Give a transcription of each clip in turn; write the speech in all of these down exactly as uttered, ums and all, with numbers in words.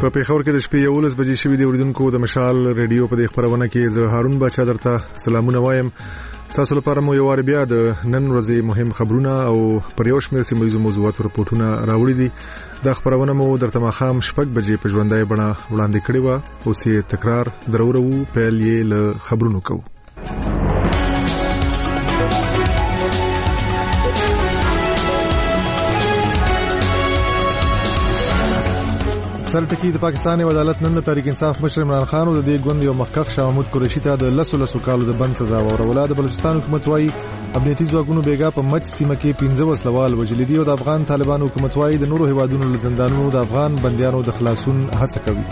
په پیښور کې د شپې یولس بجې شوې د اوریدونکو د مشال ریډیو په دې خبرونه کې زه هارون بچا درته سلامونه وایم. تاسو لپاره مو یو وار بیا د نن ورځې مهم خبرونه او پر یو شمېر سیمه موضوعات رپورټونه راوړي دي. دا خبرونه مو درته ماښام شپږ بجې په ژوندۍ بڼه وړاندې کړې و. اوس یې تکرار درورو پیل یې له خبرونو کوو. سرټکی د پاکستان عدالت نن د تحریک انصاف مشر عمران خان او د دې ګوند یو مخکښ شاه محمود قریشي ته د لسو لسو کالو د بند سزا ورکوله. د بلوچستان حکومت وايي امنیتي ځواکونو بیګا په مچ سیمه کې پنځه وسلوال وژلي دي او د افغان طالبانو حکومت وايي د نورو هیوادونو له زندانونو د افغان بندیانو د خلاصون هڅه کوي.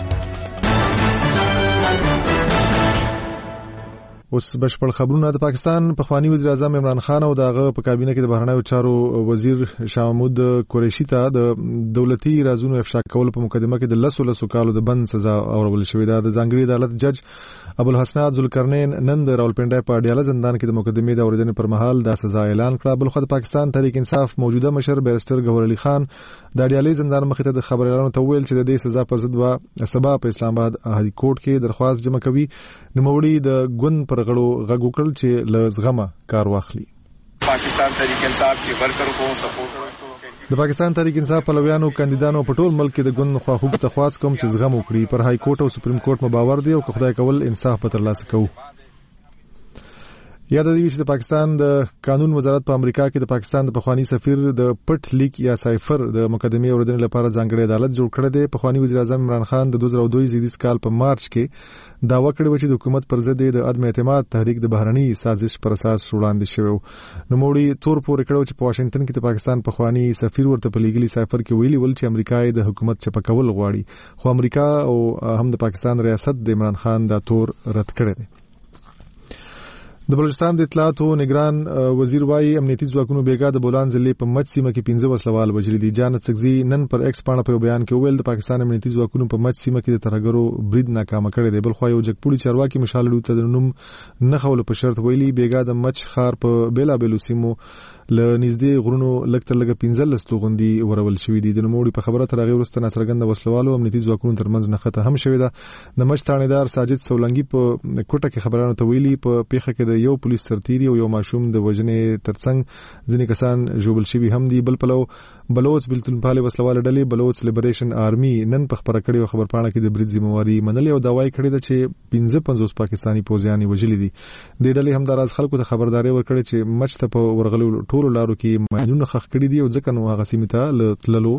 اوس بشپړ خبرونه. د پاکستان پخوانی وزیر اعظم عمران خان او دغه په کابینه کې د بهرنیو چارو وزیر شاه محمود قریشي ته د دولتي رازونو افشا کول په مقدمه کې د لسو لسو کالو د بند سزا اورول شوې ده. د ځانګړي عدالت جج ابوالحسنات ذوالقرنین نن د راولپنډي په اډیاله زندان کې د مقدمې د اوریدنې پر مهال د سزا اعلان کړ. بل خو د پاکستان تحریک انصاف موجوده مشر بیرستر ګوهر علي خان د اډیالې زندان مخې ته د خبريالانو ته ویل چې د دې سزا پر ضد و سبا په اسلام آباد هاي کورټ کې درخواست جمع کوي. نوموړي د ګوند پر غړو غږ وکړ چې له زغمه کار واخلي. پاکستان تحریک انصاف کې ورکرو کو سپورټ د پاکستان تحریک انصاف پلویانو کاندیدانو په ټول ملک کې د ګوند خواخوږي ته خواست کوم چې زغم وکړي. پر هاي کورټ او سپریم کورټ مباور دي او که خدای کول انصاف به ترلاسه کوو. یاد دی چې د پاکستان د قانون وزارت په امریکا کې د پاکستان د پخوانی سفیر د پټ لیک یا سایفر د مقدمې اوریدنې لپاره ځانګړی عدالت جوړ کړی دی. پخوانی وزیر اعظم عمران خان د دوه زره دوه زیږدیز کال په مارچ کې داوا کړی و چې د حکومت پر ضد د عدم اعتماد تحریک د بهرني سازش پر اساس وړاندې شوی. نوموړي تور پورې کړو چې په واشنگټن کې د پاکستان پخوانی سفیر ورته په لیګلي سایفر کې ویلي ول چې امریکا د حکومت چپکول غواړي، خو امریکا او هم د پاکستان ریاست د عمران خان دا تور رد کړی دی. د بلوچستان د اطلاعات او نگران وزیر وايي امنیتي ځواکونو بیګا د بولان ضلع په مچ سیمه کې پنځه وسلوال وژلي دي. جانت سګزي نن پر ایکس پاڼه په بیان کې ویل د پاکستان امنیتي ځواکونو په مچ سیمه کې د ترهګرو برید ناکامه کړی دی. بل خو یو جګپوړي چارواکي مشال ته د نوم نه خول په شرط ویلي بیګا د مچ خار په بیلا بیلو سیمو ل نږدې غرونو لکتر لګه پنځه لستو غوندي ورول شوې دي. د نوموړي په خبره تر هغه وروسته ناڅرګند وسلوالو امنیتي ځواکونو ترمنځ نښته هم شوې ده. د مچ تانیدار ساجد سولنګي په کوټه کې خبرانو ته ویلي په پیښه کې د یو پولیس سرتیری او یو ماشوم د وژنې ترڅنګ ځینې کسان ژوبل شوي هم دي. بل پلو بلوچ بلتونپاله وسلواله ډلې بلوچ لیبریشن آرمي نن په خبره کړې خبر پاڼه کې د برید ذمہواری منلې او داوای کړې ده چې پنځه پنځوس پاکستانی پوځیان وژلي دي. د ډلې هم دراز خلکو ته خبرداري ورکړې چې مچ ته په ورغلو ټولو لارو کې ماینونه خخ کړي دي او ځکه نو هغه سیمه ته لتللو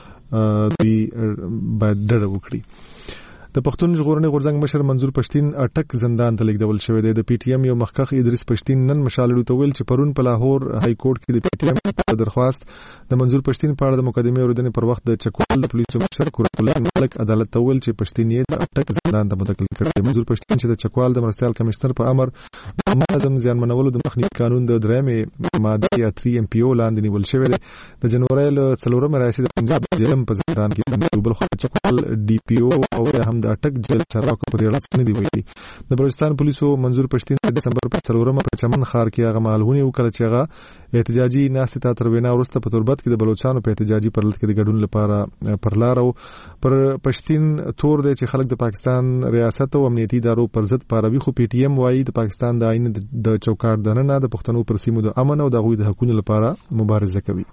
دوی باید ډډه وکړي. د پښتون ژغورنې غورځنګ مشر منظور پښتين اټک زندان ته لیږدول شوی دی. د پی ټی ایم یو مخکښ ادریس پښتين نن مشالړو ته ویل چې پرون په لاهور های کورټ کې د پی ټی ایم په درخواست د منظور پښتين په اړه د مقدمې اوریدنې پر وخت د چکوال د پولیسو مشر قرۃ الله ملک عدالت ته ویل چې پښتين یې د اټک زندان ته منتقل کړی. منظور پښتين چې د چکوال د مرستيال کمشنر په امر د منظم زیانمنولو د مخنیوي قانون د درېمې ماده یا تھری ایم پی او لاندې نیول شوی دی. د جنوري ل څلورمه رئیس د پنجاب جیل په زندان کې بل خو چکوال ډي پی او او هم د اټک جیل چارواکو په اړه څه نه دی ویلي. د بلوچستان پولیسو منظور پښتين د دسمبر په څلورمه په چمن خار کې هغه مالونه وکړه چې هغه احتجاجي ناستې ته تر وینا وروسته په تربت کې د بلوچستان په احتجاجي پرلط کې د ګډون لپاره پر لار او پر پښتين تور دی چې خلک د پاکستان ریاست او امنیتي ادارو پر ضد پاروي. خو پی ټی ایم وايي د پاکستان د آئین د چوکاټ دننه د پښتنو پر سیمو د امن او د غوي د حقوقو لپاره مبارزه کوي.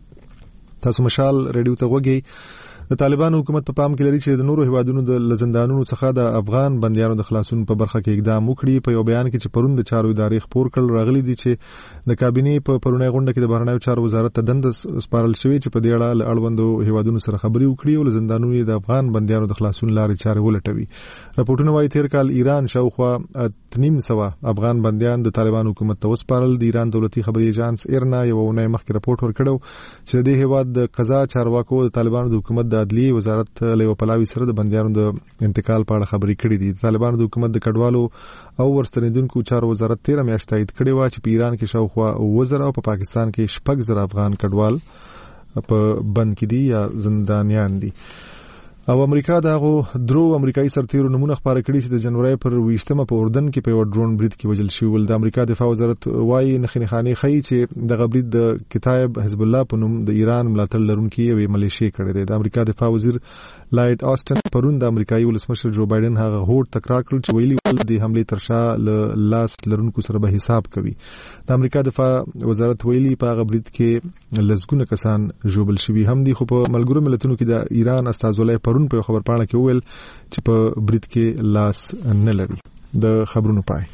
تاسو مشال ریډیو ته وګورئ. د طالبانو حکومت په پام کې لري چې د نورو هیوادونو د لزندانونو څخه د افغان بندیانو د خلاصون په برخه کې اقدام وکړي. په یو بیان کې چې پرون د چارو ادارې خبر کړل راغلي دي چې د کابینې په پرونی غونډه کې د بهرنیو چارو وزارت ته دند سپارل شوی چې په دې اړه اړوندو هیوادونو سره خبري وکړي او لزندانونو د افغان بندیانو د خلاصون لارې چارې ولټوي. راپورټونه وايي تیر کال ایران شاوخوا تنیم سوا افغان بندیان د طالبانو حکومت ته وسپارل. د ایران دولتي خبري ایجنس ایرنا یو ونه مخکې راپورټ ورکړو چې د هیواد د قضا چارواکو د طالبانو د حکومت د عدلیه وزارت له پلاوی سره د بندیانو د انتقال په اړه خبرې کړې دي. طالبانو د حکومت د کډوالو او ورستنیدونکو چارو وزارت تیر میاشت تایید کړی و چې په ایران کې شاوخوا وزر او په پاکستان کې شپږ زره افغان کډوال په بند کې دي یا زندانیان دي. او امریکا دغه درو امریکایي سرتیرو نمونه خبره کړې چې د جنوري پر ویشتمه په اردن کې په ډرون برید کې وژل شوی ول. د امریکا دفاع وزارت وايي نخني خاني خي چې د برید د کتاب حزب الله په نوم د ایران ملاتړ لرونکي یو ملیشي کړی دی. د امریکا دفاع وزیر لایټ آسټن پرون د امریکایي ولسمشر جو بایدن هغه هوډ تکرار کړ چې ویلي ول د حمله ترشا لاس لرونکو سره به حساب کوي. د امریکا دفاع وزارت ویلي په هغه برید کې لزګونه کسان جوړل شوي هم دي، خو په ملګرو ملتونو کې د ایران استازولۍ پرون په خبر پاڼه کې ویل چې په برید کې لاس نه لري. د خبرونو پای.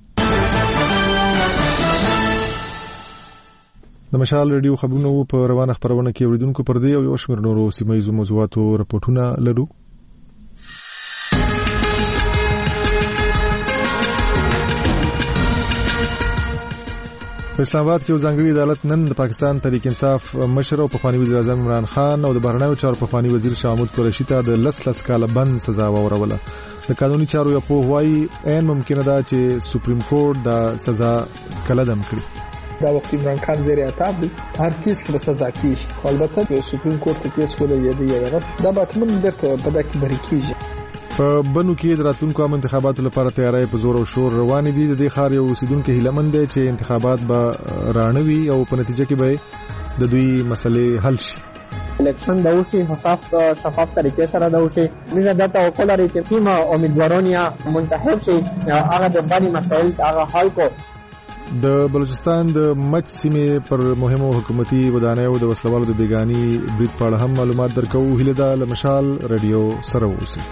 د مشال رادیو خبرونو په روانه خبرونه کې اوریدونکو پر دې او یو شمېر نورو سیمایي موضوعاتو راپورټونه لرو. په اسلام آباد کې ځانګړي عدالت نن د پاکستان تحریک انصاف مشر او پخوانی وزیر اعظم عمران خان او د بهرنیو چارو پخوانی وزیر شاه محمود قریشي ته د لس لس کاله بند سزا وروړه. د قانوني چارو یو په وایي عین ممکنه ده چې سپریم کورټ د سزا کلدم کړي. دا وخت عمران خان زیر عتاب دی، هر کیس کې سزا کیږي. البته د سپریم کورټ ته کیس ولې یادي یادغه دا به تمن د په دکې بری کیږي. په بنو کې د راتلونکو عام انتخاباتو لپاره تیاری په زور او شور روان دي. د دې خار یو اوسیدونکو هیلمند دي چې انتخابات به رانوي او په نتیجه کې به د دوی مسلې حل شي. الیکشن د اوسي شفاف شفاف طریقې سره د اوسي موږ د توقع لري چې کومه امیدوارون یا منتخب شي هغه د باندې مسایل هغه حل کو. د بلوچستان د مچ سیمې پر مهمو حکومتي ودانیو د وسلوالو د بیگانی برید په اړه هم معلومات درکو. هیله ده له مشال رادیو سره اوسئ.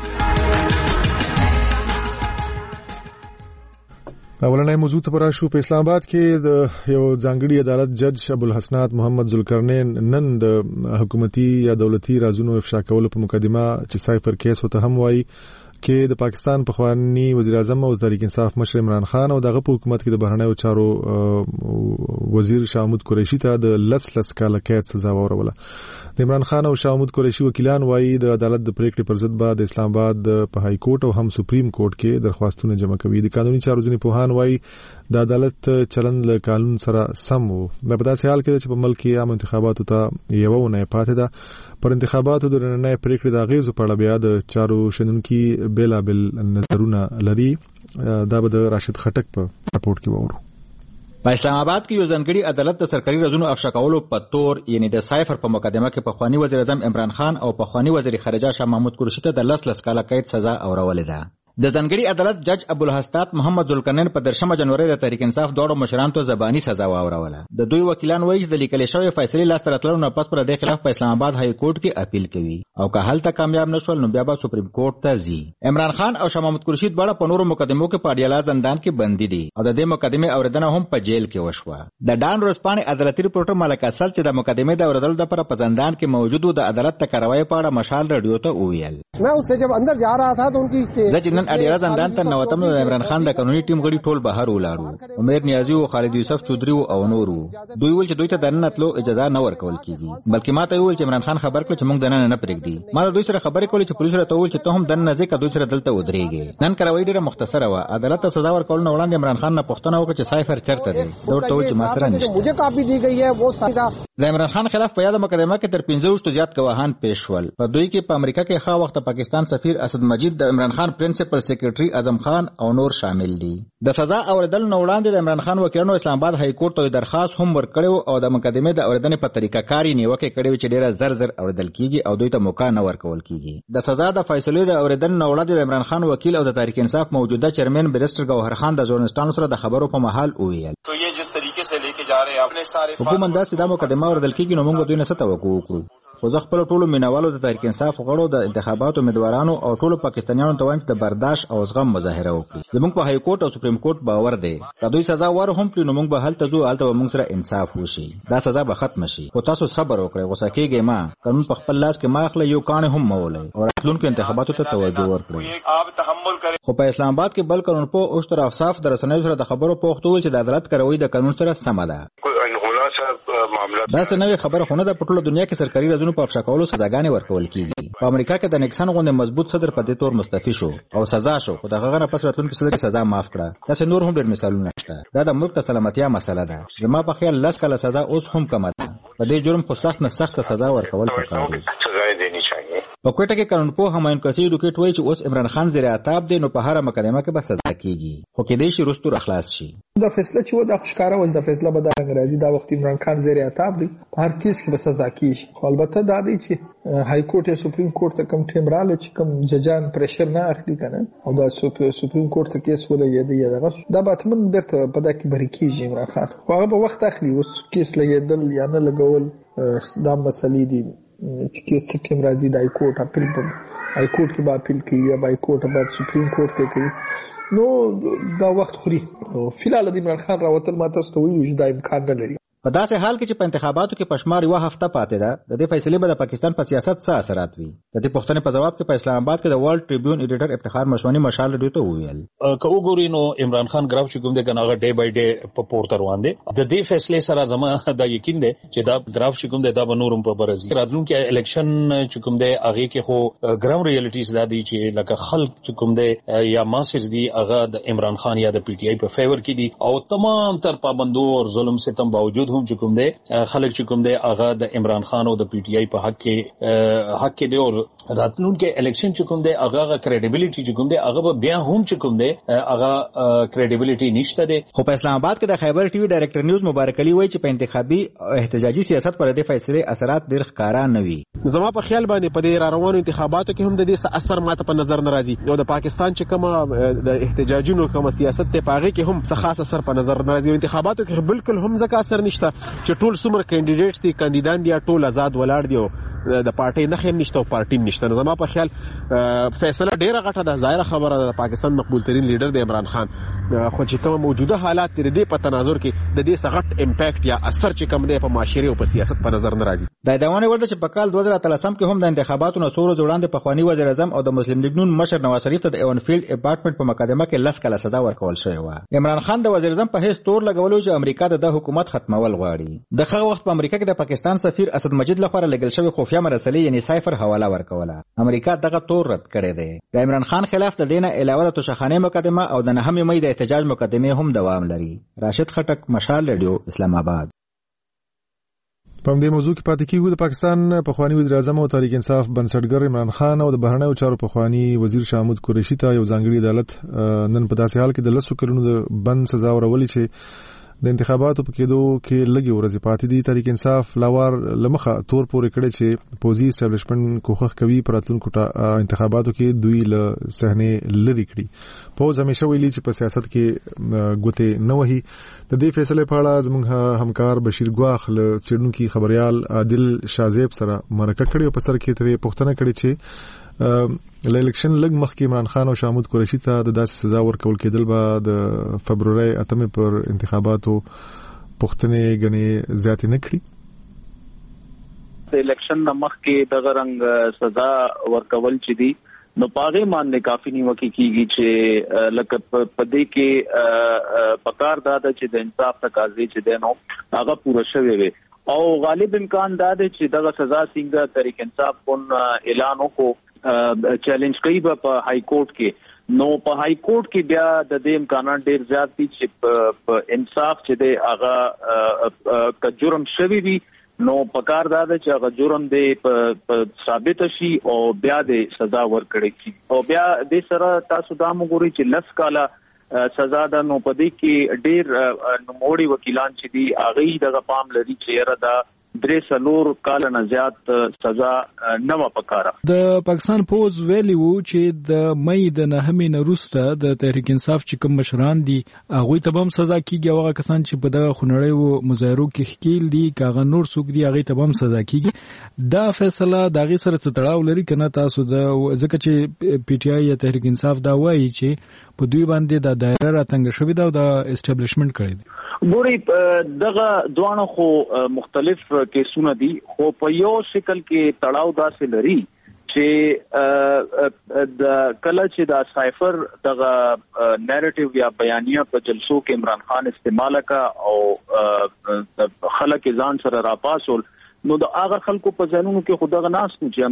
اولنۍ موضوع ته راشو. په اسلام آباد کې د یو ځانګړي عدالت جج ابوالحسنات محمد ذوالقرنین نن د حکومتي یا دولتي رازونو افشا کولو په مقدمه چې سایفر کیس وته هم وایي کې د پاکستان پخوانی وزیر اعظم او تحریک انصاف مشر عمران خان او دغه په حکومت کې د بهرنیو چارو وزیر شاه محمود قریشي ته د لس لس کاله قید سزا وروړه. د عمران خان او شاه محمود قریشي وکیلان وایي د عدالت د پریکړې پر ضد به د اسلام آباد په های کورټ او هم سپریم کورټ کې درخواستونه جمع کوي. د قانوني چارو ځینې پوهان وایي د عدالت چلند له قانون سره سم وو. د په داسې حال کې چې په ملک کې عام انتخاباتو ته یو ونه پاتې ده. پر انتخاباتو د نننۍ پریکړې د غیزو په اړه بیا د چارو شنونکي بلابل نظرونه لري. دا به د راشد خټک په راپورټ کې وورو. په اسلام آباد کې یو ځانګړي عدالت د سرکاري رازونو افشا کولو په تور یعنی د سایفر په مقدمه کې پخوانی وزیر اعظم عمران خان او پخوانی وزیر خارجه شاه محمود قریشي ته د لس لس کاله قید سزا اورولې ده. د ځانګړي عدالت جج ابوالحسنات محمد ذوالقرنین په درشمه جنوري د تحریک انصاف دوړو مشرانو ته زبانی سزا واوروله. د دوی وکیلان وایي چې د لیکل شوی فیصله لاس تر راتلو نه پس پر د خلاف په اسلام آباد های کورټ کې اپیل کوي او که هلته کامیاب نشول نو بیا به سپریم کورټ ته ځي. عمران خان او شاه محمود قریشي دواړه په نورو مقدمو کې په اډیالا زندان کې بندي دي او د دې مقدمې اوریدنه هم په جیل کې وشوه. د ډان ورځپاڼې عدالتي ریپورټر ملک اصل چې د مقدمې د اوریدلو لپاره په زندان کې موجود و د عدالت د کاروایی په اړه مشال رادیو ته وویل. मैं उससे जब अंदर जा रहा था तो उनकी زه نن اډیالا زندان ته نوتم د عمران خان د قانوني ټیم غړي ټول بهر ولاړو. عمر نیازي او خالد یوسف چودري او نورو دوی ول چې دوی ته دنه تلو اجازه نه ورکول کیږي بلکې ما ته ویل چې عمران خان خبر کړ چې موږ دنه نه پرېږدي. ما دوی سره خبرې کولې چې پولیس راته ویل چې ته هم دنه ځکه دوی سره دلته ودرېږي. نن کاروایی ډیره مختصره و. عدالت ته سزا ورکول نه وړاندې عمران خان نه پوښتنه وکړه چې سایفر چرته دی. ورته ویل چې ما سره نشته. मुझे कॉपी दी गई है वो सादा. د عمران خان خلاف په یاد مقدمه کې تر پنځه وشتو زیات گواهان پیښ شول. په دوی کې په امریکا کې خا وخت پاکستان سفیر اسد مجید د عمران خان پرنسپل سیکریټري اعظم خان او نور شامل دي. د سزا اوریدل نه وړاندې د عمران خان وکیلانو اسلام آباد های کورټ ته درخواست هم ورکړو او د مقدمې د اوریدنې په طریقه کاری نیوکه کړې چې ډیره زر زر اوریدل کیږي او دوی ته موقع نه ورکول کیږي. د سزا د فیصلې د اوریدل نه وړاندې د عمران خان وکیل او د تحریک انصاف موجوده چیرمن بیرسټر گوهر خان د ژورنالستانو سره د خبرو په محل وویل تو یہ جس طریقے سے لے کے جا رہے ہیں اپنے سارے حکومت دا سیده مقدمه اوریدل کیږي نو موږ دوی نه څه توقع وکړو. خو زه خپل ټولو مینوالو د تحریک انصاف غړو د انتخاباتو امیدوارانو او ټولو پاکستانیانو ته وایم چې د برداشت او زغم مظاهره وکړي. زموږ په های کورټ او سپریم کورټ باور دی که دوی سزا ور هم کړي نو موږ به هلته ځو هلته به موږ سره انصاف وشي. دا سزا به ختم شي. خو تاسو صبر وکړئ. غوسه کېږئ ما. قانون په خپل لاس کې ما اخلئ یو کاڼی هم مه ولئ او راتلونکو انتخاباتو ته توجه ورکړئ. خو په اسلام آباد کې بل قانونپوه اوشتر افصاف د رسنیو سره د خبرو په وخت وویل چې د عدالت کاروایی د قانون سره سمه ده. دا څه نوې خبره خو نه ده. په ټوله دنیا کې سرکاري رازونو په افشا کولو سزاګانې ورکول کیږي. په امریکا کې د نیکسن غوندې مضبوط صدر په دې تور مستعفي شو او سزا شو خو د هغه نه پس راتلونکي صدر سزا معاف کړه. داسې نور هم ډېر مثالونه شته. دا د ملک د سلامتیا مسله ده. زما په خیال لس کاله سزا اوس هم کمه ده. په دې جرم خو سخت نه سخت سزا ورکول پکار دي. په کوټه کې قانونپوه همایون کسي ډوکټ وایي چې اوس عمران خان زیر عتاب دی نو په هر مقدمه کې به سزا کیږي خو کېدای شي وروسته راخلاص شي. دا فیصله چې و د ښکارا و د فیصله به د انګريزي دا وخت عمران خان زیر عتاب دی په هر کیس کې به سزا کیږي. خو البته دا دی چې های کورټ یا سپریم کورټ ته کوم ټیم رااله چې کوم ججان پریشر نه اخلي کنه او دا سپریم کورټ ته کیس ولې دی دغه دا به تمن بیرته په دغه بری کیږي عمران خان خو هغه به وخت اخلي اوس کیس لګیدل یا نه لګول دا مسلې دي چې کیس ټیم راځي د های کورټ اپیل په های کورټ کې به اپیل کوي یا های کورټ به سپریم کورټ ته کوي نو دا وخت خوري. فلال د عمران خان راوتل ماته ستوي چې دا امکان نه لري. په داسې حال کې چې په انتخاباتو کې پشمار یو هفته پاتې ده د دې فیصلې به د پاکستان په سیاست څه اثرات وي. د دې پوښتنې په جواب کې په اسلام آباد کې د ورلد ټریبیون ایډیټر افتخار مشوانی مشال دوی ته وویل که وګورئ نو عمران خان ګراف چې کوم دی کنه هغه ډے بای ډے په پورته روان دی. د دې فیصلې سره زما دا یقین دی چې دا ګراف چې کوم دی دا به نورم په برازي راتلونکي الیکشن چې کوم دی هغه کې خو ګراوند ریالټیز دا دي چې لکه خلک چې کوم دی یا ماسز دي هغه د عمران خان یا د پی ټی آی په فیور کې دي او تمام تر پابندو او ظلم ستم باوجود هم چې کوم دی خلک چې کوم دی هغه د عمران خان او د پی ټی آی په حق کې حق کې دی او راتلونکي الیکشن چې کوم دی هغه کریډیبিলিټي چې کوم دی هغه بیا هم چې کوم دی هغه کریډیبিলিټي نشته دی. خو په اسلام آباد کې د خیبر ټي وي ډایریکټر نیوز مبارک علي وایي چې په انتخابي احتجاجي سیاست پر دې فیصلې اثرات ډېر ښکارا نه وي. زما په خیال باندې په دې را روانو انتخاباتو کې هم د دې اثر ماته په نظر نه راځي او د پاکستان چې کوم د احتجاجونو کوم سیاست ته پاغي کې هم څه خاص اثر په نظر نه راځي. انتخاباتو کې بالکل هم ځکه اثر نشته چې ټول څومره کینډیډیټس دي کاندیدان دي ټول آزاد ولاړ دي او د پارټي نه خیم نشته او پارټي نشته. زما په خیال فیصله ډیره غټه ده. ظاهر خبره ده پاکستان مقبول ترين لیډر دی عمران خان خو چې کوم موجوده حالات تر دې په تناظر کې د دې سغټ امپیکټ یا اثر چې کوم دی په معاشري او په سیاست په نظر نه راځي. د دوانه ورته چې په کال دوه زره اتلسم کې هم د انتخاباتو نو سورو وړاندې په خواني وزیر اعظم او د مسلم لیگ نون مشر نواز شریف ته د ایونفیلډ اپارټمنټ په مقدمه کې لس کاله سزا ورکول شوې و. عمران خان د وزیر اعظم په هیڅ تور لګولو چې امریکا د حکومت ختمول غواړي. دغه وخت په امریکا کې د پاکستان سفیر اسد مجید لخوا لګل شوی خفیه مرسلې یعنی سایفر حواله ورکوله. امریکا دغه تور رد کړی دی. د عمران خان خلاف د دینه علاوه د توشخانه مقدمه او د نهم مې د احتجاج مقدمه هم دوام لري. راشد خټک مشال رادیو اسلام آباد. په دې موضوع کې پاتې کیږو. د پاکستان په خواني وزیر اعظم او تحریک انصاف بنسټګر عمران خان او د بهرنیو چارو په خواني وزیر شامود قریشي ته یو ځانګړي عدالت نن په داسې حال کې د لسو کلونو د بند سزا ورولې چې د انتخاباتو په کېدو کې لګي ورځې پاتې دي. تحریک انصاف لاوار لمخه تور پورې کړي چې پوزي اسټابلیشمنت کوخه کوي پراتلونکو انتخاباتو کې دوی له صحنه لري کړي. پوز همیشه ویلي چې په سیاست کې ګوتې نه وهي. د دې فیصله په اړه زموږ همکار بشیر ګواخ له څېړونکو خبريال عادل شازیب سره مرکه کړې او په سر کې ترې پوښتنه کړې چې ل الیکشن لګ مخکې عمران خان او شامود قریشي ته د داسې سزا ورکول کېدل به د فبرवरी اتمه پر انتخاباتو پښتنې غني زیات نه کړي. د الیکشن مخکې د غرنګ سزا ورکول چې دي نو پاغه باندې کافي نیوکه کیږي چې لکه پدې کې پکار داده چې د انصاف تقاضې چې دینو هغه پوره شوی وي او غالب امکان دا دی چې دغه سزا څنګه تحریک انصاف کون اعلان وکړو چیلنج کوي په های کورټ کې نو په های کورټ کې بیا د دې امکانات ډیر زیات دي چې په انصاف چې د هغه ک جرم شوی وي نو پکار دا چې هغه جرم دې ثابت شي او بیا د سزا ورکړي شي او بیا د سره تاسو دا موږ چې لس کاله سزا ده نو پدې کې ډیر نوموړي وکیلان چې دي هغه دغه پام لري چې را دا درې سلور کال نه زیات سزا نه و پکاره. د پاکستان پوز ویلی وو چې د مې د نهمې نروسته د تحریک انصاف چې کوم مشران دي هغه ته هم سزا کیږي او هغه کسان چې په دغه خنړې وو مظاهرو کې ښکیل دي کاغه نور څوک دي هغه ته هم سزا کیږي. دا فیصله د غي سره تړاو لري کنه تاسو د ځکه چې پی ټی آی یا تحریک انصاف دا وایي چې په دوی باندې د دایره راتنګ شوې ده او د اسټابلیشمنت کړی دی. ګوري دغه دوه خو مختلف کیسونه دي خو په یو شکل کې تړاو داسې لري چې د کله چې د سایفر دغه نریټیو یا بیانیه په جلسو کې عمران خان استعمال کا او خلک ځان سره راپاسول نو د هغه خلکو په ځانونو کې خدغه ناس چې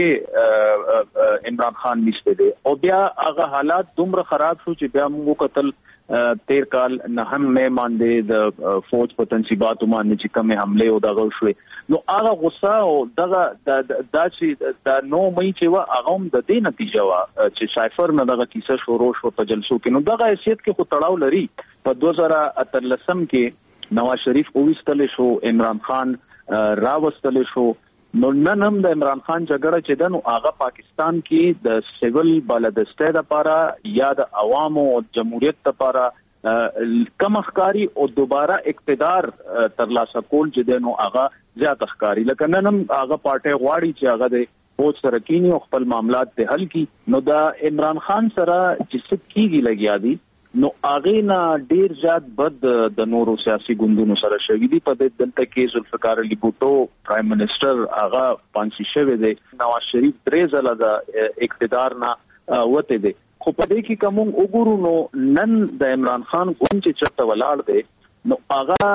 امریکای عمران خان نشته دی او بیا هغه حالات دومره خراب شو چې بیا موږ قتل تیر کال نه هم مې باندې د فوج په تنصیباتو باندې چې کومه حمله او دغه شوې نو هغه غصه او دغه د چې د نو مې چې وا هغه هم د دې نتیجه وا چې سایفر نه دغه کیسه شروع شو په جلسو کې نو دغه حیثیت کې خو تړاو لري په دوه زره اتلسم کې نواز شریف اوستل شو عمران خان راوستل شو نو نن هم د عمران خان جګړه چې دنو هغه پاکستان کې د سیول بلدسته لپاره یا د عوامو او جمهوریت لپاره کم ښکاری او دوباره اقتدار ترلاسه کول چې دنو هغه زیات ښکاری لکه نن هم هغه پارټي غواړي چې هغه د فوج سره کینی او خپل معاملات ته حل کی نو د عمران خان سره چې څه کیږي لګیا دي نو هغه نه ډیر زیات بد د نورو سیاسي ګوندونو سره شوی دی په دلته کې ذوالفقار علي بوټو پرایم منسٹر هغه پانسی شوی دی نواز شریف درې ځله د اقتدار نه وته دی خو په دې کې کوم وګورو نو نن د عمران خان کوم چې چرته ولاړ دی نو هغه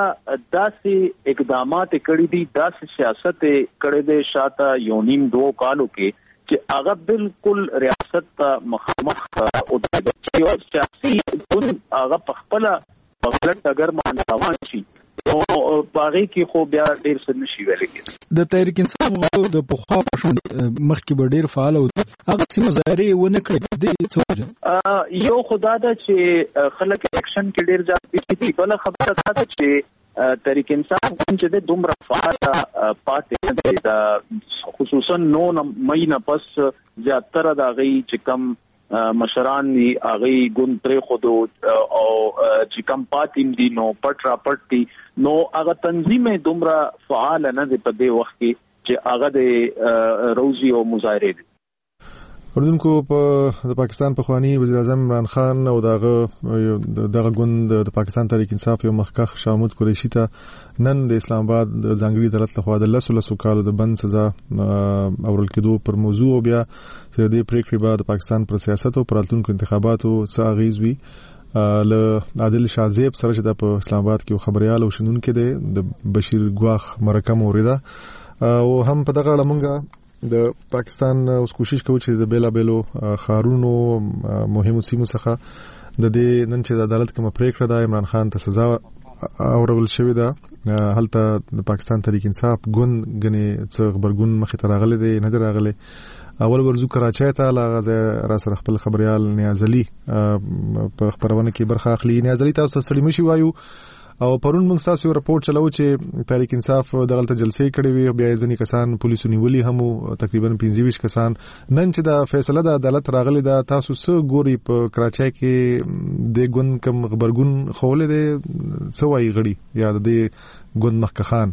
داسې اقدامات کړي دي داسې سیاست کړي دي شاته یو نیم دوه کالو کې چې هغه بالکل ریاست ته مخامخ او د سیاسي هغه په خپل غلط اگر باندې روان شي او باغی کې خو بیا ډیر څه نشي ویل کېږي د تحریک انصاف غو د پخوا مخکې به ډیر فعال او هغه سیمه ظاهري ونه کړې د څه یو خدا دا چې خلک اکشن کې ډیر ځات دي بل خبره ده چې تحریک انصاف چې د دومره فعال پاتې د خصوصا نو مې نه پس زیاتره د غي چې کم مشران دي هغه ګوند پر خودو او چې کم پاتیم دي نو پټ را پټ دي نو هغه تنظیم دومره فعال نه دی په دې وخت کې چې هغه د روزي او مظاهره دي اوردونکو په د پاکستان په خواني وزیر اعظم عمران خان او دغه دغه ګوند د پاکستان تحریک انصاف یو مخکخ شامود قریشي ته نن د اسلام آباد د ځانګړي عدالت لخوا د لسو لسو کالو د بند سزا اورل کېدو پر موضوع او بیا چې د پریکړې بعد د پاکستان پر سیاست او پر راتلونکو انتخاباتو څه اغیز وي له عادل شازیب سره چې د په اسلام آباد کې خبريال او شنونکو د بشیر ګواخ مرکه موریده او هم په دغه لمنګه د پاکستان اوس کوشش کوي چې د بیلا بیلو خارونو مهمو سیمو څخه د دې نن چې د عدالت کوم پریکړه د عمران خان ته سزا اورول شوې ده هلته د پاکستان تحریک انصاف ګوند غني څه خبرګون مخې ته راغلي دی نه راغلي اول ورزو کراچۍ ته لاغه را سره خپل خبريال نیاز علي په خبرونه کې برخه اخلي نیاز علي تاسو سړی مشي وایو او پرون موږ تاسو یو راپورټ چلو چې تحریک انصاف دغلت جلسې کړې وي بیا ځنی کسان پولیسو نیولي هم تقریبا پنځه ویشت کسان نن چې د فیصله د عدالت راغلي دا تاسو څه ګوري په کراچۍ کې د ګوند کم خبرګون خولې دي څه وایي غړي یا د ګوند مخکخان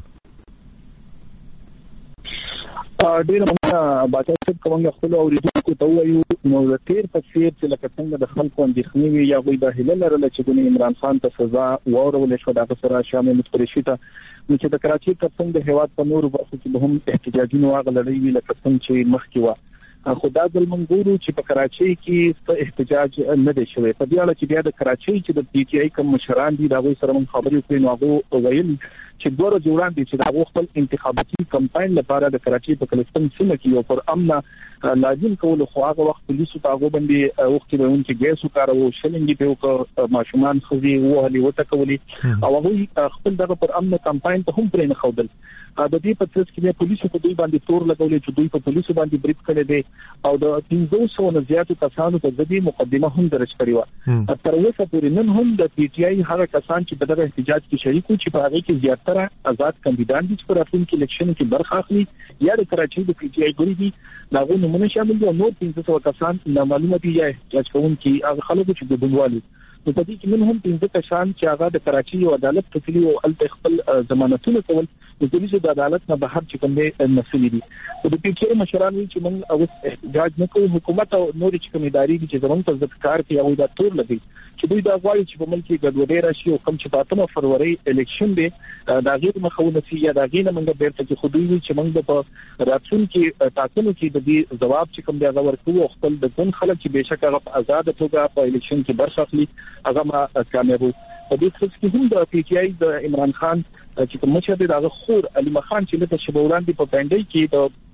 ډیر موږ باچا کومه خپل اوریدونکو ته وایو نو د تیر په څیر چې لکه څنګه د خلکو اندېښنې وي یا غوي د هله لرله چې ګونې عمران خان ته سزا ورول شو د سره شامل قریشي ته چې د کراچۍ ترڅنګ د هیواد په نورو برخو کې به هم احتجاجونه واغلړي وي لکه څنګه چې مخکې و خو دا د منګورو چې په کراچۍ کې ست احتجاج نه دی شوی په دې اړه چې بیا د کراچۍ چې د پی ټی آی کوم مشران دي دا غوي سره من خبرې کوي نو هغه ویل چې دوه جوړان دي چې دا خپل انتخاباتي کمپاین لپاره د کراچۍ په کلستان سیمه کې یو پر امن لازم کول خو هغه وخت پولیسو تاغو باندې وخت به اون کې ګیسو کارو شلنګي په وک ماشومان خزي وهلي وټکولي او هغه خپل دغه پر امن کمپاین ته هم پرې نه خودل د دې په ترڅ کې پولیسو په دوی باندې تور لګولې چې دوی په پولیسو باندې بریټ کړي دي او د پنځه سوه نه زیاتو کسانو ته د دې مقدمه هم درج کړې و تر اوسه پورې نن هم د پی ټی آی هغه کسان چې په دغه احتجاج کې شریک وو چې په هغه کې زیاتره آزاد کاندیدان دي چې په راتلونکي الیکشن کې برخه اخلي یا د کراچۍ د پی ټی آی ګوري دي داغه نمونه شامل دي او نور پنځه سوه کسان نامعلومه دي یا احتجاج کوونکي هغه خلکو چې د بنوالي نو په دې کې من هم پنځه کسان چې هغه د کراچۍ او عدالت تفصیلی او ال خپل ضمانتونه کول د پولیسو د عدالت نه بهر چې کوم دي مسلې دي او د پی ټی آی مشران چې موږ او احتجاج نه کوو حکومت او نور چې کوم ادارې چې زموږ په ځکار کې او د تور لګي چې دوی دا غواړي چې په ملک کې ګډوډي راشي او کوم چې په اتمه فروری الیکشن دی دا غیر مخاونه سي یا دا غینه موږ بیرته چې خودوی چې موږ په راتلونکي ټاکنو کې د دې جواب چې کوم دی هغه ورکوو خپل د ګوند خلک چې بهشکه هغه په آزاد توګه په الیکشن کې برخه اخلي هغه ما کامیابو په دې څه کې هم د پی ټ آی د عمران خان چې کوم مشر دی دغه خور علي خان چې له شبوران دی په پاندای کې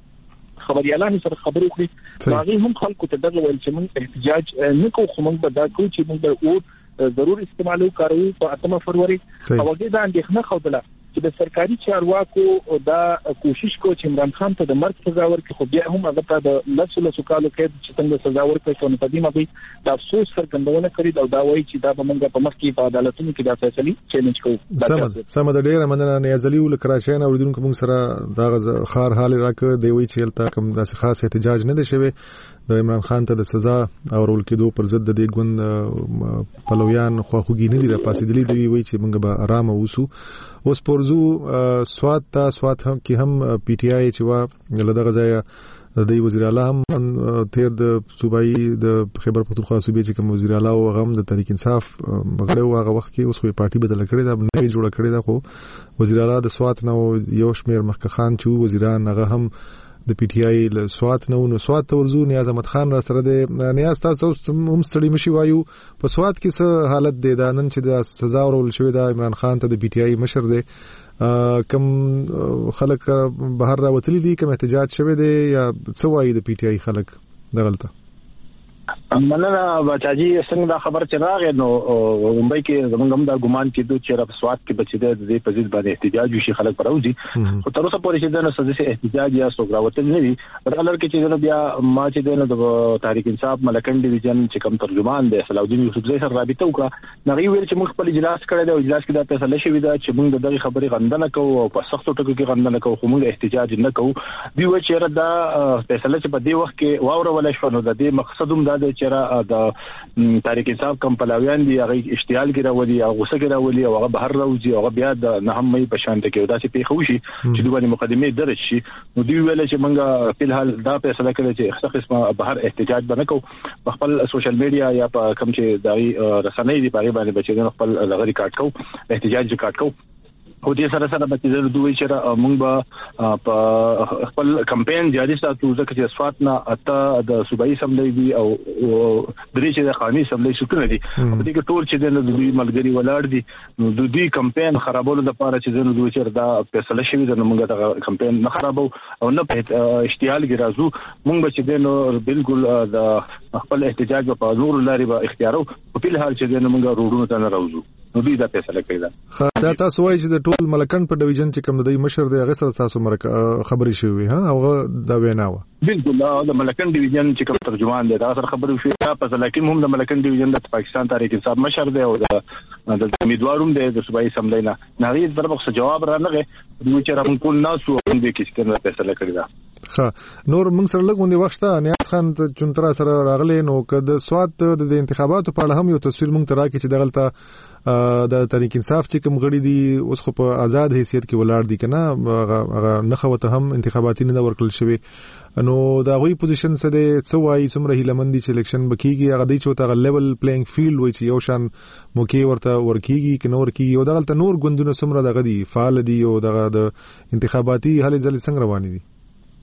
د خبريالانو سره خبرو کړې هغه هم خلکو ته دغه ویل چې موږ احتجاج نه کوو خو موږ به دا کوو چې موږ د ضروري استعمالو کارو په اتمه فروری او هغه دا اندېښنه خوده چې د سرکاري چارواکو دا کوشش کو چې عمران خان ته د مرګ سزا ورکړي خو بیا هم هغه ته د لسو لسو کالو قید چې څنګه سزا ورکړي شو نو په دې مګي د افسوس څرګندونه کړې او دا وایي چې دا به موږ په مخ کې په عدالتونو کې دا فیصله چیلنج کوو. سم سم د ډیره مننه نیازلی ول کراچۍ نه اوریدونکو موږ سره دا خار حال راکړ دی وی چې الته کوم داسې خاص احتجاج نه دی شوی د عمران خان ته د سزا او رول کېدو پر ضد د دې ګوند پلویان خواخوږي نه دي را پاسېدلي دی وی چې موږ به آرام اوسو. اوس پرزو سواد تا سواد هم کې هم پی ټ آی چې وا لدغه ځای د وزیر اعلی هم تیر د صوبایي د خیبر پختونخوا صوبې چې کوم وزیر اعلی او غم د تحریک انصاف بغړو هغه وخت کې اوس خو پارټي بدل کړې ده نه جوړه کړې ده خو وزیر اعلی د سواد نو یو شمیر مخکې خان چې وزیران هغه هم د پی ټ آی له سواد نو نو سواد ته ورزو نیاز احمد خان را سره د نیاز تاسو هم ستړي مشي وایو په سواد کې څه حالت دی دا نن چې د سزا ورول شوی دا عمران خان ته د پی ټ آی مشر دی کم خلک بهر راوتلي دي کوم احتجاج شوی دی یا څه وایي د پی ټ آی خلک دغلطه مننه بچاجي څنګه دا خبر چې راغی نو ممبئی کې زمونږ هم دا ګمان کېدو چې رب سواد کې بچی د دې په ضد باندې احتجاج وشي خلک پروزي خو تر اوسه پورې چې د سزا احتجاج یا سوګراوتل نه دي ولر کې چې بیا ما چې د تحریک انصاف ملکن ډیویژن چې کوم ترجمان دی صلاح الدین یوسفزئی سره رابطه وکړه نغوی ویل چې موږ خپل اجلاس کړی دی او اجلاس کې دا فیصله شوې ده چې موږ دغه خبرې غندنه کوو او په سختو ټکو کې غندنه کوو خو موږ احتجاج نه کوو دی و چې را دا فیصله چې په دې وخت کې واوره ولې شو نو د دې مقصد هم دا دی چې د تحریک انصاف کم پلاویان دي هغه اشتعال کې راولي او غوسه کې راولي او هغه بهر راوځي او هغه بیا د نهم مې په شان ته کې ودا چې پیښ وشي چې دوی باندې مقدمه درج شي نو دوی ویل چې موږ په الحال دا فیصله کړې چې څه قسمه بهر احتجاج باندې کوو خپل سوشل میډیا یا په کوم چې دغه رسنۍ دي په باندې بچي خپل لغړی ریکارډ کوو احتجاج ریکارډ کوو او دې سره سره به چې دوی چې موږ به په خپل کمپاین جاري ساتو ځکه چې اسفات نه اته د صوبایي سملې دي او درې چې د قانوني سملې شکل دي په دې کې ټول چې د دوی ملګری ولاړ دي نو د دې کمپاین خرابولو لپاره چې د دوی چې دا فیصله شوی د موږ د کمپاین نه خرابو او نه په اشتعال کې راځو موږ به چې نو بالکل د خپل احتجاج په نور لاري به اختیارو په بل حال چې موږ روډونو ته نه راوځو نو دې دا فیصله کړې ده. دا تاسو وایي چې د ټول ملکن په ډیویژن چې کوم د مشر دی هغه سره تاسو خبرې شوې ها هغه دا وینا و بالکل د ملکن ډیویژن چې کوم ترجمان دی دا سره خبرې شوې په ځکه هم د ملکن ډیویژن د پاکستان تحریک انصاف مشر دی او د د امیدواروم دی د صوبایي اسمبلی نه نه هیڅ برابر جواب را نه غي دوی چې راون کول نه سو دې کې څنګه فیصله کړی دا. ها نور موږ سره لګوندې وخت نیاز خان چونترا سره راغلی نو کده سواد د انتخاباتو په اړه هم یو تصویر موږ ترا کې چې دغلطه د تحریک انصاف چې کوم غړي دي اوس خو په آزاد حیثیت کې ولاړ دي کنه هغه نخوته هم انتخاباتي نه ورکړل شوی نو دا غوي پوزیشن سره څه وایي څومره هیلمندي چې الیکشن بکیږي هغه دی چې تا لیول پلیینګ فیلډ وای چې یو شان موقع ورته ورکیږي کنه ورکیږي او دغلطه نور ګوندونه څومره دغه دي فعال دي او دغه د انتخاباتي هلې ځلې څنګه روانې دي.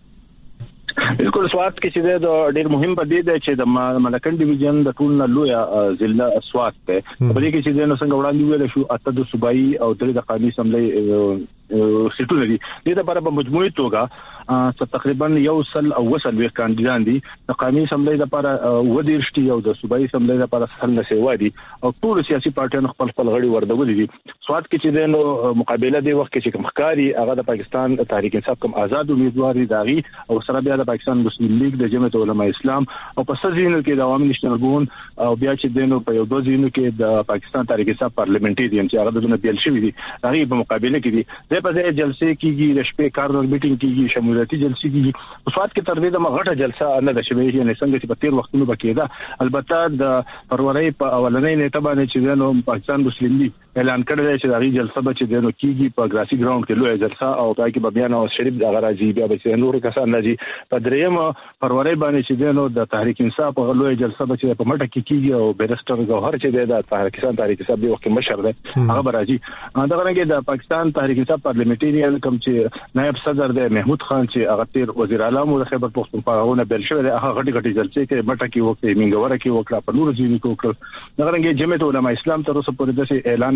بالکل سواد کې چې د ډېر مهم پدې ده چې د ملکن ډیویژن د ټول نه لوی ضلع سواد ته په دې کې چې د نو څنګه وړاندې ویل شو اته د صوبایي او د قانوني اسمبلی سیټونه دي د لپاره په مجموعي توګه تقریبا یو سل او وسل وی کاندیدان دي د قانوني اسمبلی لپاره ودیرشتي او د صوبایي اسمبلی لپاره سل نسوا دي او ټول سیاسي پارټیانو خپل خپل غړي ورډولي دي. سواد کې چې د نو مقابله دی وخت کې چې کوم ښکاری هغه د پاکستان تحریک انصاف کوم آزاد امیدوار دي داغي او سره بیا د پاکستان مسلم لیگ د جمعیت علماء اسلام او په سزینو کې د عوامي نشنل ګوند او بیا چې دینو په یو دوه زینو کې د پاکستان تحریک انصاف پارلیمنټریان چې هغه دونه بیل شوی دي هغه په مقابله کې دي د په ځای جلسې کېږي د شپې کارنر میټینګ کېږي شمولیتي جلسې کېږي په سواد کې تر دې د مغټه جلسه نه ده شوی یعنی څنګه چې په تیر وختونو بکیده البته د فروری په اولنۍ نیټه باندې چې دینو پاکستان مسلم لیگ اعلان کړی چې هغه جلسه به چې دینو کېږي په ګراسي ګراوند کې لوی جلسه او پای کې به بیا نو شریف دغه راځي بیا به نور کسان راځي په دریم فروری باندې چې دینو د تحریک انصاف په لوی جلسه به چې په مټه کې کېږي او بیرستر ګوهر چې د پاکستان تحریک انصاف د وخت مشر دی هغه به راځي دا غره د پاکستان تحریک انصاف پارلیمنټریان کوم چې نائب صدر دی محمود خان چې هغه تیر وزیر اعلی مو د خیبر پختونخوا غونه بل شوی دی هغه غټي غټي جلسې کې مټه کې وخت منګوره کې وکړه په نور ځینې کې وکړه دا غره جمعیت علماء اسلام تر اوسه پورې د اعلان